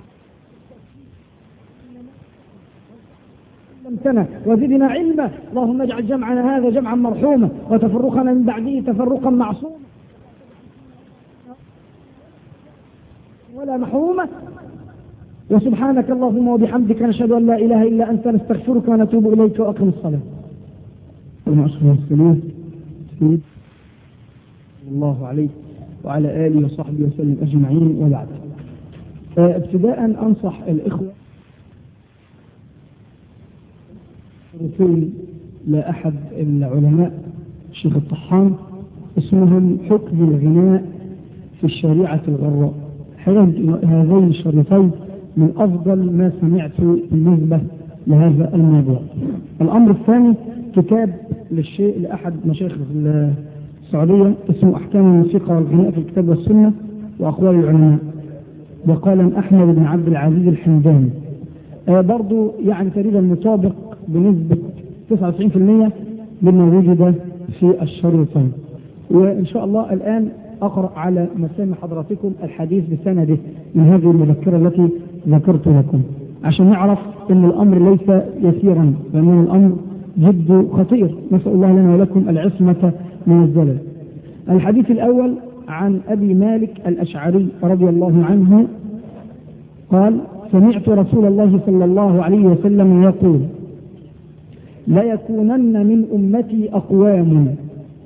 وزدنا علما. اللهم اجعل جمعنا هذا جمعا مرحوما وتفرقنا من بعده تفرقا معصوما ولا محروما. وسبحانك اللهم وبحمدك نشهد أن لا إله إلا أنت نستغفرك ونتوب إليك وأقم الصلاة. الله عليه وعلى آله وصحبه وسلم أجمعين، وبعد. ابتداء أنصح الإخوة رسول لأحد العلماء الشيخ الطحان اسمهم حكم الغناء في الشريعة الغراء. هذين الشريطين من أفضل ما سمعت بالنسبة لهذا الموضوع. الأمر الثاني كتاب للشيء لأحد مشايخ السعودية اسمه أحكام الموسيقى والغناء في الكتاب والسنة وأقوال العلماء، وقال أحمد بن عبد العزيز الحمداني. آه برضو يعني تقريبا مطابق بنسبة تسعة وتسعين بالمئة مما وجد في الشريطين. وإن شاء الله الآن أقرأ على مسامع حضراتكم الحديث بسنده من هذه المذكرة التي ذكرت لكم عشان نعرف أن الأمر ليس يسيرا، لأن الأمر جد خطير. نسأل الله لنا ولكم العصمة من الزلل. الحديث الأول عن أبي مالك الأشعري رضي الله عنه قال: سمعت رسول الله صلى الله عليه وسلم يقول: ليكونن من أمتي أقوام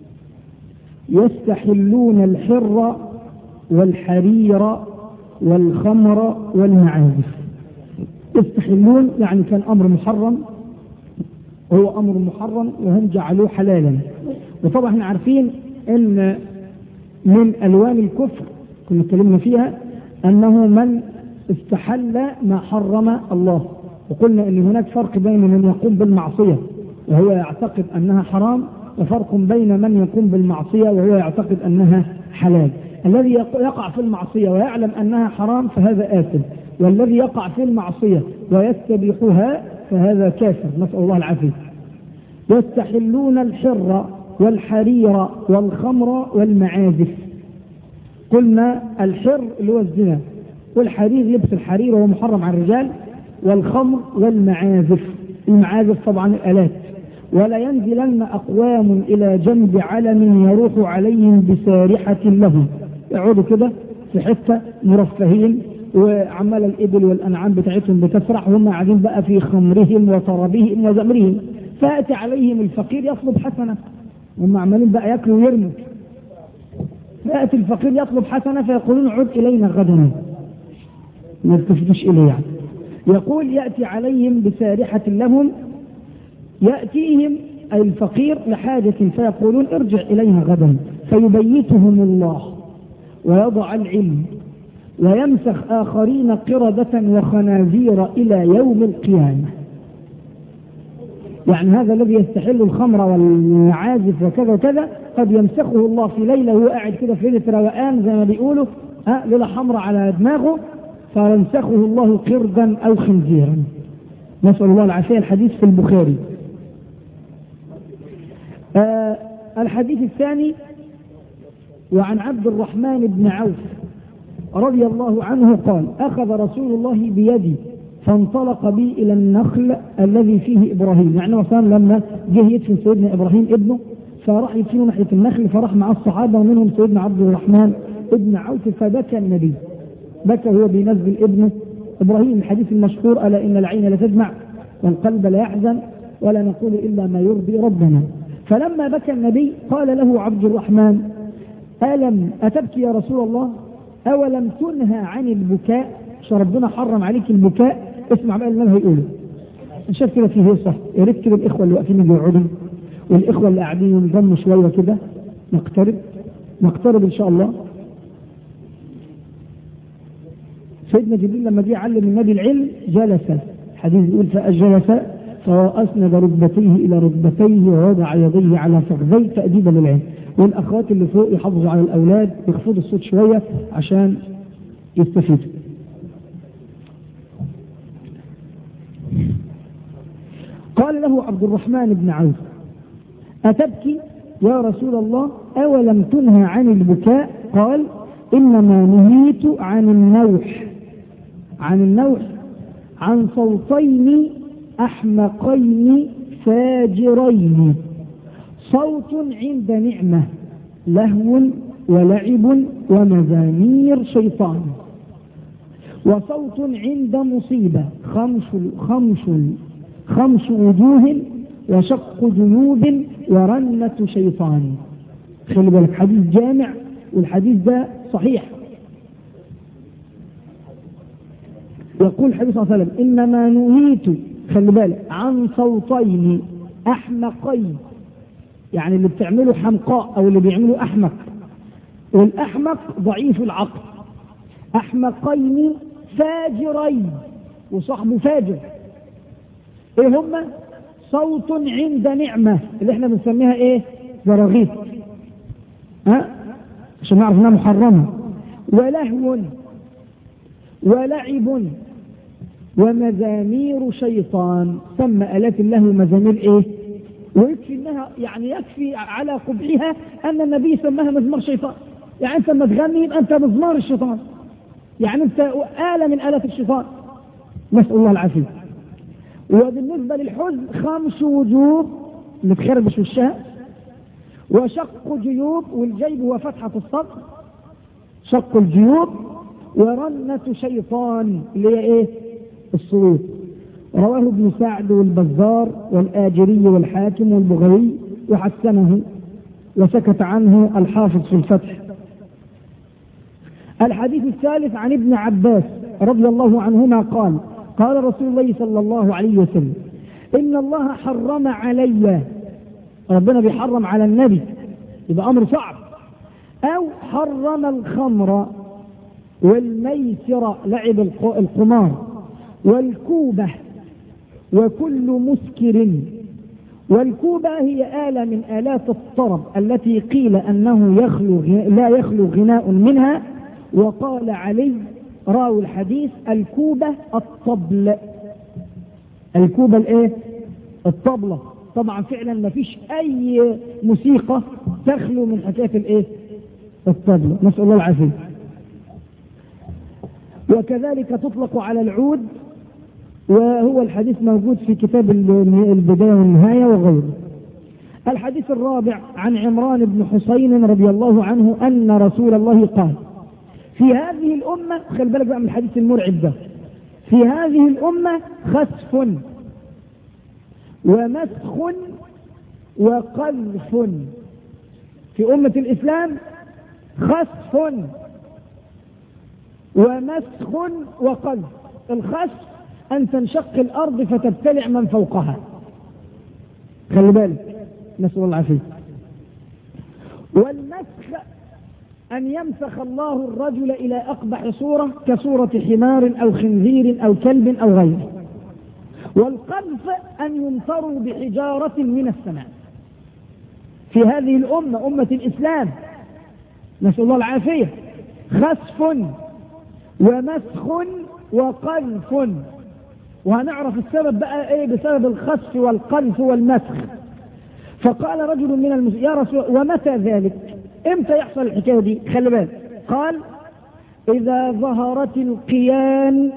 يستحلون الحر والحرير والخمر والمعازف. يستحلون يعني كان أمر محرم، هو أمر محرم وهم جعلوه حلالا. وطبعا احنا عارفين ان من ألوان الكفر كنا اتكلمنا فيها أنه من استحل ما حرم الله، وقلنا ان هناك فرق بين من يقوم بالمعصية وهو يعتقد أنها حرام، وفرق بين من يقوم بالمعصية وهو يعتقد أنها حلال. الذي يقع في المعصية ويعلم أنها حرام فهذا آثم، والذي يقع في المعصية ويستبيحها فهذا كافر، نسأل الله العافية. يستحلون الحر والحرير والخمر والمعازف. قلنا الحر اللي هو الزنا، والحرير لبس الحرير وهو محرم على الرجال، والخمر والمعازف. المعازف طبعا الآلات. ولا ينزلن أقوام إلى جنب علم يروح عليهم بسارحة لهم، يقعدوا كده في حتة مرفهين وعمال الإبل والأنعام بتاعتهم بتسرح وهم قاعدين بقى في خمرهم وطربهم وزمرهم، فأتي عليهم الفقير يطلب حسنة، هم عمالين بقى يأكلوا ويرموا، فأتي الفقير يطلب حسنة فيقولون عد إلينا غدا، ما يلتفتوش إليه يعني. يقول يأتي عليهم بسارحة لهم، يأتيهم الفقير لحاجة فيقولون ارجع إليها غدا، فيبيتهم الله ويضع العلم ويمسخ آخرين قردة وخنازير إلى يوم القيامة. يعني هذا الذي يستحل الخمر والمعازف وكذا وكذا قد يمسخه الله في ليلة وهو قاعد كده في ليلة روقان زي ما بيقولوا، ها ليلة حمراء على دماغه، فيمسخه الله قردا أو خنزيرا، نسأل الله العافية. الحديث في البخاري. آه الحديث الثاني وعن عبد الرحمن بن عوف رضي الله عنه قال: أخذ رسول الله بيدي فانطلق بي إلى النخل الذي فيه إبراهيم. يعني مثلا لما جه يدفن سيدنا إبراهيم ابنه فراح يدفنه ناحية النخل، فراح مع الصحابة ومنهم سيدنا عبد الرحمن بن عوف، فبكى النبي، بكى هو بينزل ابنه إبراهيم. الحديث المشهور: ألا إن العين لتدمع والقلب لا يحزن ولا نقول إلا ما يرضي ربنا. فلما بكى النبي قال له عبد الرحمن: ألم أتبكي يا رسول الله؟ أولم تنهى عن البكاء؟ مش ربنا حرم عليك البكاء؟ اسمع بقى اللي انا هيقوله. شايف كده فيه هيصة، يا ريت كده الإخوة اللي واقفين يقعدوا والإخوة اللي قاعدين ينضموا شوية كده، نقترب نقترب إن شاء الله. سيدنا جبريل لما جه يعلم النبي العلم جلس، الحديث يقول: فأجلس فأسند ركبتيه إلى ركبتيه ووضع يديه على فخذيه تأديبا للعلم. والأخوات اللي فوق يحافظوا على الأولاد، يخفضوا الصوت شوية عشان يستفيدوا. قال له عبد الرحمن بن عوف: أتبكي يا رسول الله؟ أولم تنهى عن البكاء؟ قال: إنما نهيت عن النوح. عن النوح عن صوتين أحمقين فاجرين، صوت عند نعمة لهو ولعب ومزامير شيطان، وصوت عند مصيبة خمش خمش خمس وجوه وشق جيوب ورنة شيطان. خلي بالك حديث جامع، والحديث ده صحيح. يقول الحديث صلى الله عليه وسلم إنما نهيت، خلي بالك، عن صوتين أحمقين، يعني اللي بتعمله حمقاء أو اللي بيعمله أحمق، والأحمق ضعيف العقل، أحمقين فاجرين، وصاحبه فاجر. إيه هما؟ صوت عند نعمة اللي احنا بنسميها إيه؟ زراغيث، ها؟ عشان نعرف إنها محرمة. ولهو ولعب ومزامير شيطان. سمى آلات اللهو مزامير إيه؟ ويكفي انها يعني يكفي على قبحها ان النبي سماها مزمار شيطان. يعني انت لما تغني يبقى انت مزمار الشيطان، يعني انت آلة من آلات الشيطان، نسأل الله العافية. وبالنسبة للحزن خمس وجوب اللي تخربش وشها، وشق جيوب، والجيب هو فتحة الصدر، شق الجيوب، ورنة شيطان اللي هي ايه؟ الصوت. رواه ابن سعد والبزار والآجري والحاكم والبغوي وحسنه، وسكت عنه الحافظ في الفتح. الحديث الثالث عن ابن عباس رضي الله عنهما قال قال رسول الله صلى الله عليه وسلم إن الله حرم علي، ربنا بيحرم على النبي، يبقى أمر صعب، أو حرم الخمر والميسر لعب القمار والكوبة وكل مسكر. والكوبة هي آلة من آلات الطرب التي قيل أنه يخلو لا يخلو غناء منها. وقال علي راوي الحديث الكوبة الطبل. الكوبة الايه؟ الطبلة. طبعا فعلا ما فيش أي موسيقى تخلو من حكاية الايه؟ الطبلة، نسأل الله العافية. وكذلك تطلق على العود، وهو الحديث موجود في كتاب البداية والنهاية وغيره. الحديث الرابع عن عمران بن حسين رضي الله عنه أن رسول الله قال في هذه الأمة، خلي بالك بقى من الحديث المرعب ده، في هذه الأمة خسف ومسخ وقذف. في أمة الإسلام خسف ومسخ وقذف. الخسف أن تنشق الأرض فتبتلع من فوقها، خلي بالك، نسأل الله العافية. والمسخ أن يمسخ الله الرجل إلى أقبح صورة كصورة حمار أو خنزير أو كلب أو غيره. والقذف أن يمطروا بحجارة من السماء. في هذه الأمة أمة الإسلام نسأل الله العافية خسف ومسخ وقذف. وهنعرف السبب بقى ايه بسبب الخسف والقذف والمسخ. فقال رجل من المسلمين يا رسول ومتى ذلك؟ امتى يحصل الحكايه دي؟ خلي بالك، قال اذا ظهرت القيان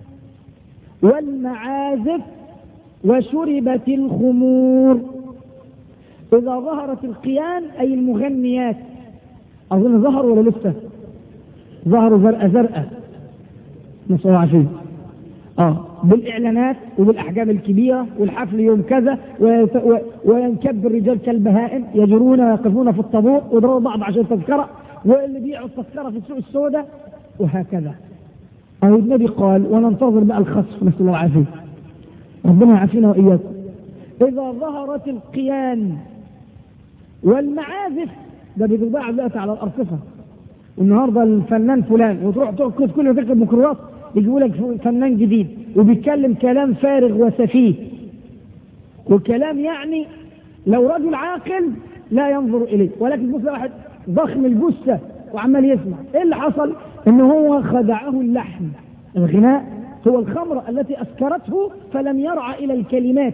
والمعازف وشربت الخمور. اذا ظهرت القيان اي المغنيات، اظن ظهروا ولا لسه؟ ظهروا زرقاء زرقاء، نسأل الله العافية. اه بالاعلانات وبالاحجام الكبيره والحفل يوم كذا، وينكب الرجال كالبهائم يجرون ويقفون في الطابور ويضربوا بعض عشان تذكره، واللي بيعوا التذكره في السوق السوداء وهكذا. أو النبي قال وننتظر بقى الخسف، نسأل الله العافية، ربنا يعافينا واياكم. اذا ظهرت القيان والمعازف، ده بيتباع دلوقتي على الارصفه، النهارده الفنان فلان، وتروح تركض كل ما تركب ميكروباص يجيبوا لك فنان جديد وبيتكلم كلام فارغ وسفيه، وكلام يعني لو رجل عاقل لا ينظر اليه، ولكن بص واحد ضخم الجثه وعمال يسمع. ايه اللي حصل؟ ان هو خدعه اللحن. الغناء هو الخمره التي اسكرته فلم يرعى الى الكلمات.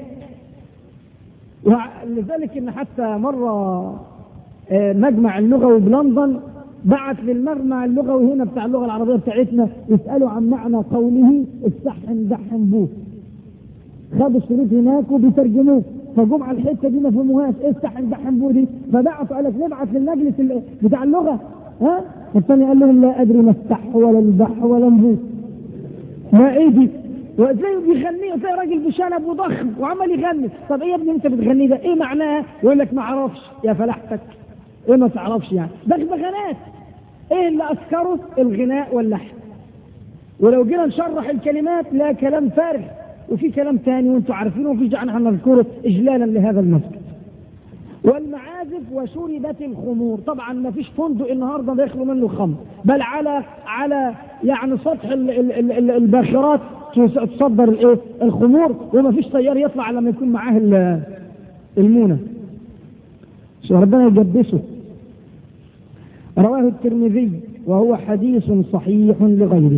ولذلك ان حتى مره مجمع اللغوي بلندن بعت للمجمع اللغوي هنا بتاع اللغه العربيه بتاعتنا يسالوا عن معنى قوله استحن دحن بوه. خدوا الشريط هناك وبيترجموه، فجم على الحته دي ما فهموهاش ايه استحن دحن بوه دي، فبعتوا قال لك نبعت للمجلس بتاع اللغه، ها؟ الثاني قال لهم لا ادري ما استح ولا البح ولا نبوه. ما ايه دي؟ وازاي بيغني زي راجل بشنب وضخم وعمال يغني. طب ايه يا ابني انت بتغني ده؟ ايه معناه؟ يقول لك ما اعرفش. يا فلاحتك، ايه ما تعرفش يعني بغبغانات. ايه اللي اذكره؟ الغناء واللحن. ولو جينا نشرح الكلمات لا كلام فارغ، وفي كلام تاني وانتم عارفينه وفي جعل احنا نذكره اجلالا لهذا المسجد. والمعازف وشربت الخمور. طبعا ما فيش فندق النهارده بيخلو منه الخمر، بل على على يعني سطح الباخرات تصدر الايه الخمور، وما فيش طيار يطلع لما يكون معاه المونه. ربنا يجبسه. رواه الترمذي وهو حديث صحيح لغيره،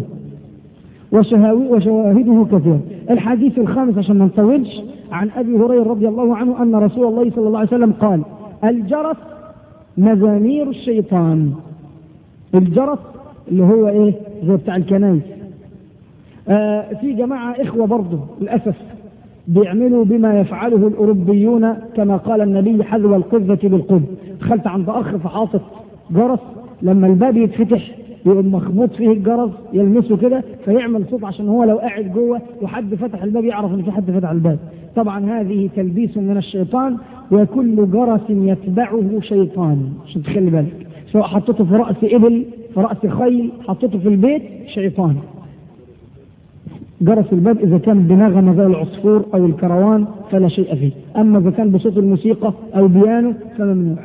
وشواهده كثيرة. الحديث الخامس عشان ما نطولش، عن أبي هريرة رضي الله عنه أن رسول الله صلى الله عليه وسلم قال: الجرس مزامير الشيطان. الجرس اللي هو ايه زي بتاع الكنايس. آه في جماعة إخوة برضه للأسف بيعملوا بما يفعله الأوروبيون، كما قال النبي: حذو القذة بالقذ. دخلت عند أخ فحاطط جرس، لما الباب يتفتح يقوم مخبوط فيه الجرس يلمسه كده فيعمل صوت، عشان هو لو قاعد جوه وحد فتح الباب يعرف ان في حد فتح الباب. طبعا هذه تلبيس من الشيطان، وكل جرس يتبعه شيطان. عشان تخلي بالك، سواء حطيته في رأس إبل، في رأس خيل، حطيته في البيت، شيطان. جرس الباب إذا كان بنغمة زي العصفور أو الكروان فلا شيء فيه، أما إذا كان بصوت الموسيقى أو بيانو فممنوع.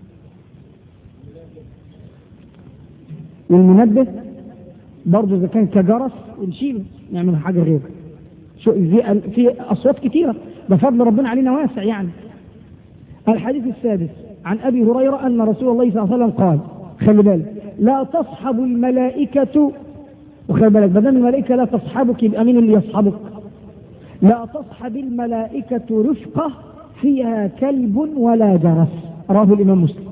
والمنبه برضه إذا كان كجرس نشيله نعمل حاجة غير. شو في أصوات كثيرة بفضل ربنا علينا واسع يعني. الحديث السادس عن أبي هريرة أن رسول الله صلى الله عليه وسلم قال: خلي بالك، لا تصحب الملائكة، وخلي بالك بدل الملائكة لا تصحبك يبقى مين اللي يصحبك؟ لا تصحب الملائكة رفقة فيها كلب ولا جرس. رواه الإمام مسلم.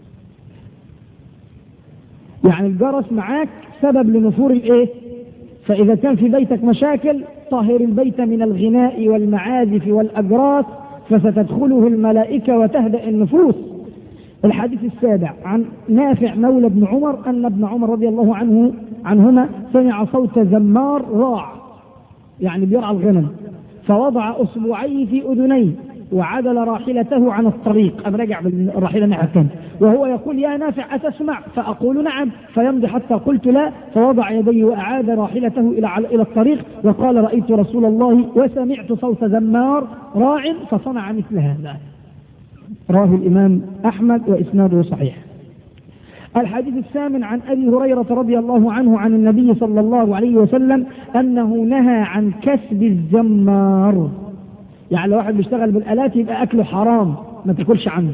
يعني الجرس معاك سبب لنفور الايه؟ فإذا كان في بيتك مشاكل طهر البيت من الغناء والمعازف والأجراس فستدخله الملائكة وتهدأ النفوس. الحديث السابع عن نافع مولى بن عمر أن ابن عمر رضي الله عنه عنهما سمع صوت زمار راع، يعني بيرعى الغنم، فوضع أصبعيه في أذنيه وعدل راحلته عن الطريق، أم رجع بالراحلة ناحية الثانية، وهو يقول: يا نافع أتسمع؟ فأقول: نعم. فيمضي حتى قلت لا، فوضع يديه وأعاد راحلته إلى إلى الطريق وقال: رأيت رسول الله وسمعت صوت زمار راع فصنع مثل هذا. رواه الإمام أحمد وإسناده صحيح. الحديث الثامن عن أبي هريرة رضي الله عنه عن النبي صلى الله عليه وسلم أنه نهى عن كسب الزمار. يعني لو واحد بيشتغل بالآلات يبقى أكله حرام، ما تاكلش عنده.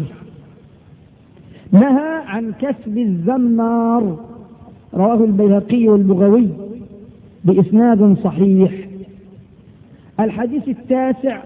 نهى عن كسب الزمار. رواه البيهقي والبغوي بإسناد صحيح. الحديث التاسع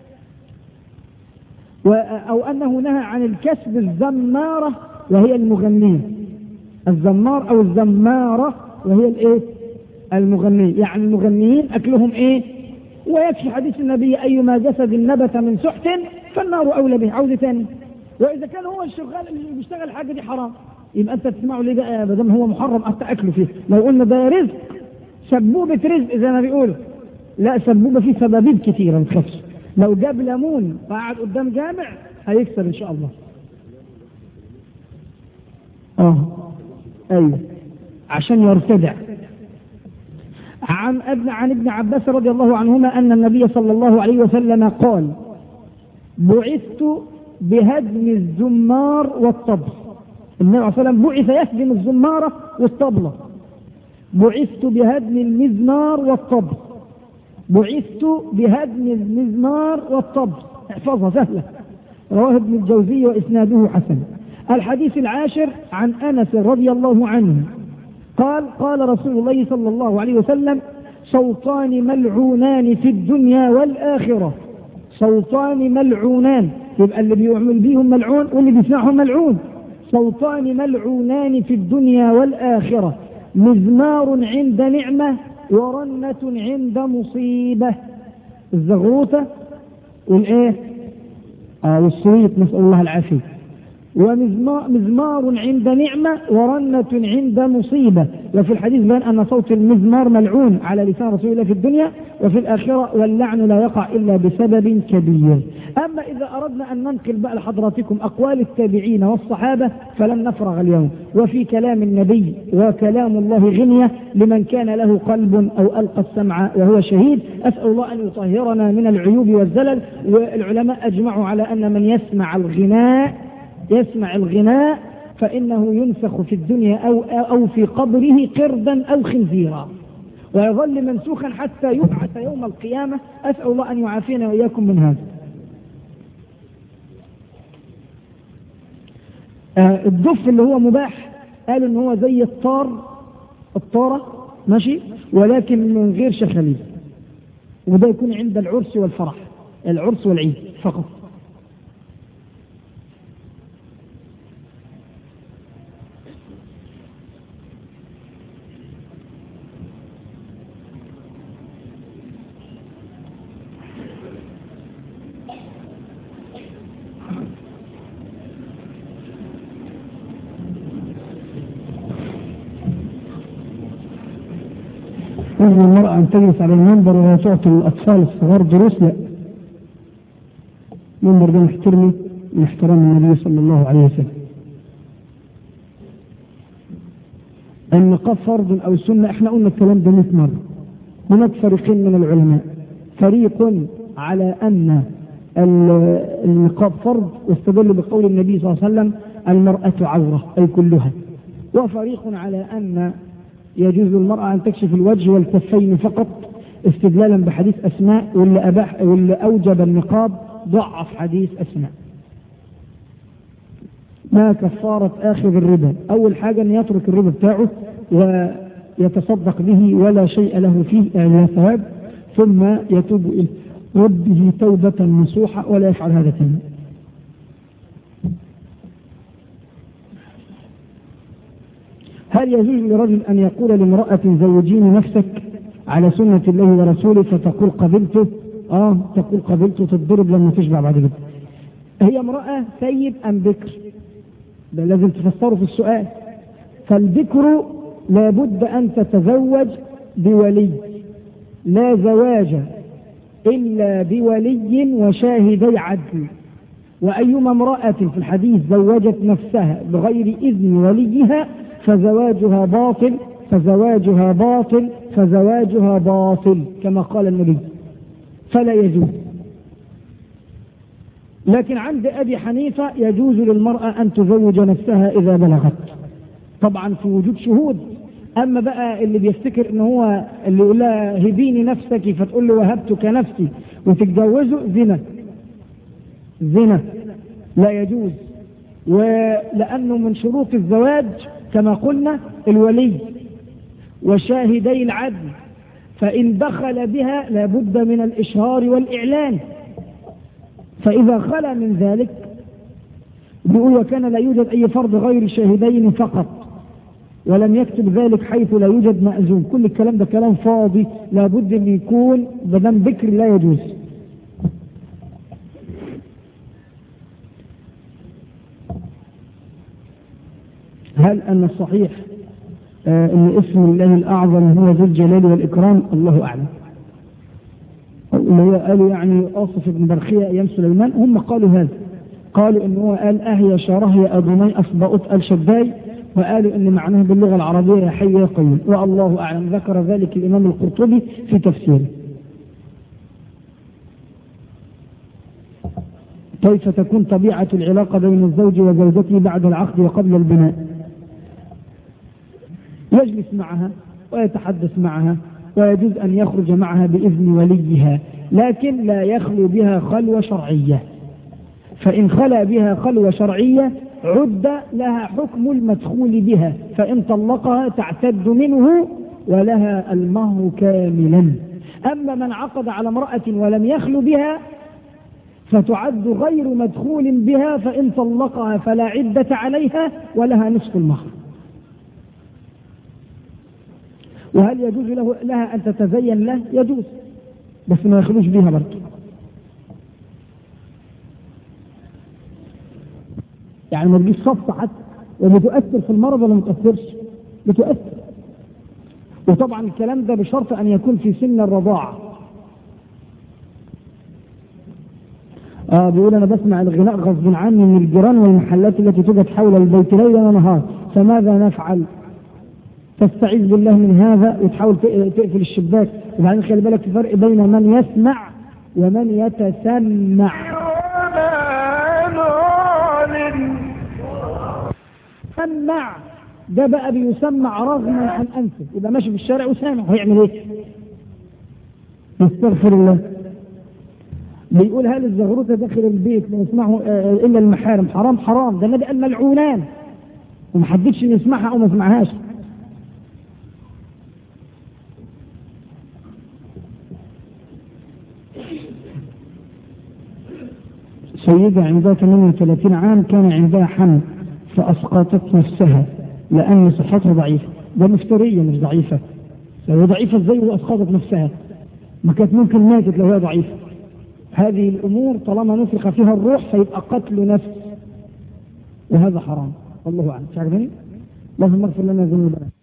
أو أنه نهى عن الكسب الزمارة وهي المغنية. الزمار أو الزمارة وهي الإيه؟ المغنية. يعني المغنيين أكلهم إيه؟ ويكفي حديث النبي: أيما جسد نبت من سحت فالنار أولى به. عاوز ثاني. وإذا كان هو الشغال اللي بيشتغل حاجة دي حرام، يبقى أنت تسمعه ليه بقى ما دام هو محرم أنت أكله فيه؟ لو قلنا ده رزق، سبوبة رزق زي ما بيقولوا، لا، سبوبة فيه سبابيب كثيرة ما تخافش. لو جاب ليمون وقعد قدام جامع هيكسر إن شاء الله. آه أيوه عشان يرتدع. عن ابن عن ابن عباس رضي الله عنهما أن النبي صلى الله عليه وسلم قال: بعثت بهدم الزمار والطبل. النبي صلى الله عليه وسلم بعث يهدم الزمارة والطبلة. بعثت بهدم المزمار والطبل. بعثت بهدم المزمار والطبل. احفظها سهلة. رواه ابن الجوزي وإسناده حسن. الحديث العاشر عن أنس رضي الله عنه قال: قال رسول الله صلى الله عليه وسلم: صوتان ملعونان في الدنيا والآخرة. صوتان ملعونان، يبقى اللي بيعمل بيهم ملعون واللي بيسمعهم ملعون. صوتان ملعونان في الدنيا والآخرة: مزمار عند نعمة ورنة عند مصيبة. الزغروطة والايه آه والصويت، نسأل الله العافية. ومزمار عند نعمة ورنة عند مصيبة. وفي الحديث بان أن صوت المزمار ملعون على لسان رسول الله في الدنيا وفي الآخرة، واللعن لا يقع إلا بسبب كبير. أما إذا أردنا أن ننقل بقى لحضراتكم أقوال التابعين والصحابة فلن نفرغ اليوم، وفي كلام النبي وكلام الله غنية لمن كان له قلب أو ألقى السمع وهو شهيد. أسأل الله أن يطهرنا من العيوب والزلل. والعلماء أجمعوا على أن من يسمع الغناء يسمع الغناء فإنه ينسخ في الدنيا أو, أو في قبره قردا أو خنزيرا، ويظل منسوخا حتى يبعث يوم القيامة. أسأل الله أن يعافينا وإياكم من هذا. آه الدف اللي هو مباح قالوا إن هو زي الطار الطارة ماشي، ولكن من غير شخاليل، وده يكون عند العرس والفرح، العرس والعيد فقط. يجب المرأة أن تجلس على المنبر وهي تعطي الأطفال الصغار دروس؟ لا، المنبر ده محترمي من احترام النبي صلى الله عليه وسلم. النقاب فرض أو سنة، احنا قلنا الكلام ده مئة مرة. هناك فريقين من العلماء، فريق على أن النقاب فرض واستدل بقول النبي صلى الله عليه وسلم المرأة عورة أي كلها، وفريق على أن يجوز للمرأة أن تكشف الوجه والكفين فقط استدلالا بحديث أسماء، واللي أباح واللي أوجب النقاب ضعف حديث أسماء. ما كفارة آخذ الربا؟ أول حاجة أن يترك الربا بتاعه ويتصدق به ولا شيء له فيه لا ثواب، ثم يتوب إلى ربه توبة نصوحة ولا يفعل هذا تاني. هل يجوز لرجل أن يقول لامرأة زوجيني نفسك على سنة الله ورسوله فتقول قبلته؟ آه تقول قبلته، تتضرب لما تشبع بعد كده. هي امرأة سيد أم بكر؟ ده لازم تفسره في السؤال. فالبكر لابد أن تتزوج بولي، لا زواج إلا بولي وشاهدي عدل. وأيما امرأة في الحديث زوجت نفسها بغير إذن وليها فزواجها باطل فزواجها باطل فزواجها باطل كما قال النبي، فلا يجوز. لكن عند أبي حنيفة يجوز للمرأة أن تزوج نفسها إذا بلغت، طبعا في وجود شهود. أما بقى اللي بيفتكر إن هو اللي يقول لها هبيني نفسك فتقول له وهبتك نفسي وتتجوزه، زنا زنا لا يجوز. ولأنه من شروط الزواج كما قلنا الولي وشاهدي العدل، فإن دخل بها لابد من الإشهار والإعلان. فإذا خلى من ذلك بيقول وكان لا يوجد أي فرض غير شاهدين فقط، ولم يكتب ذلك حيث لا يوجد مأذون. كل الكلام ده كلام فاضي، لابد أن يكون بدم بكر لا يجوز. هل أن الصحيح آه أن اسم الله الأعظم هو ذو الجلال والإكرام؟ الله أعلم. اللي هو قالوا يعني آصف بن برخية أيام سليمان، هم قالوا هذا، قالوا إن هو قال أهي شاره أدوني أصبأت الشداي، وقالوا إن معناه باللغة العربية يا حي يا قيوم، والله أعلم. ذكر ذلك الإمام القرطبي في تفسيره. كيف تكون طبيعة العلاقة بين الزوج وزوجته بعد العقد وقبل البناء؟ يجلس معها ويتحدث معها، ويجوز أن يخرج معها بإذن وليها، لكن لا يخلو بها خلوة شرعية. فإن خلى بها خلوة شرعية عد لها حكم المدخول بها، فإن طلقها تعتد منه ولها المهر كاملا. أما من عقد على امرأة ولم يخلو بها فتعد غير مدخول بها، فإن طلقها فلا عدة عليها ولها نصف المهر. وهل يجوز له لها أن تتزين له؟ يجوز، بس ما يخلوش بها برضه. يعني يعني ما تجيش صفة حتى. وبتؤثر في المرض ولا ما بتؤثرش؟ بتؤثر. وطبعا الكلام ده بشرط أن يكون في سن الرضاعة. آه بيقول أنا بسمع الغناء غصب عني من الجيران والمحلات التي توجد حول البيت ليلا ونهار، فماذا نفعل؟ تستعيذ بالله من هذا وتحاول تقفل الشباك. وبعدين خلي بالك في فرق بين من يسمع ومن يتسمع. سمع ده بقى بيسمع رغما عن أنفه، يبقى ماشي في الشارع وسامع، هيعمل ايه؟ يستغفر الله. بيقول هل الزغروطة داخل البيت لا يسمعه إلا المحارم حرام؟ حرام، ده النبي قال ملعونان ومحددش يسمعها أو ما يسمعهاش. سيدة عندها ثمانية وثلاثين عام كان عندها حمل فأسقطت نفسها لأن صحتها ضعيفة. ده مفترية مش ضعيفة. لو هي ضعيفة ازاي وأسقطت نفسها؟ ما كانت ممكن ماتت لو هي ضعيفة. هذه الأمور طالما نفخ فيها الروح فيبقى قتل نفس، وهذا حرام. والله أعلم. مش عارفين؟ لازم نغفر لنا ذنوبنا.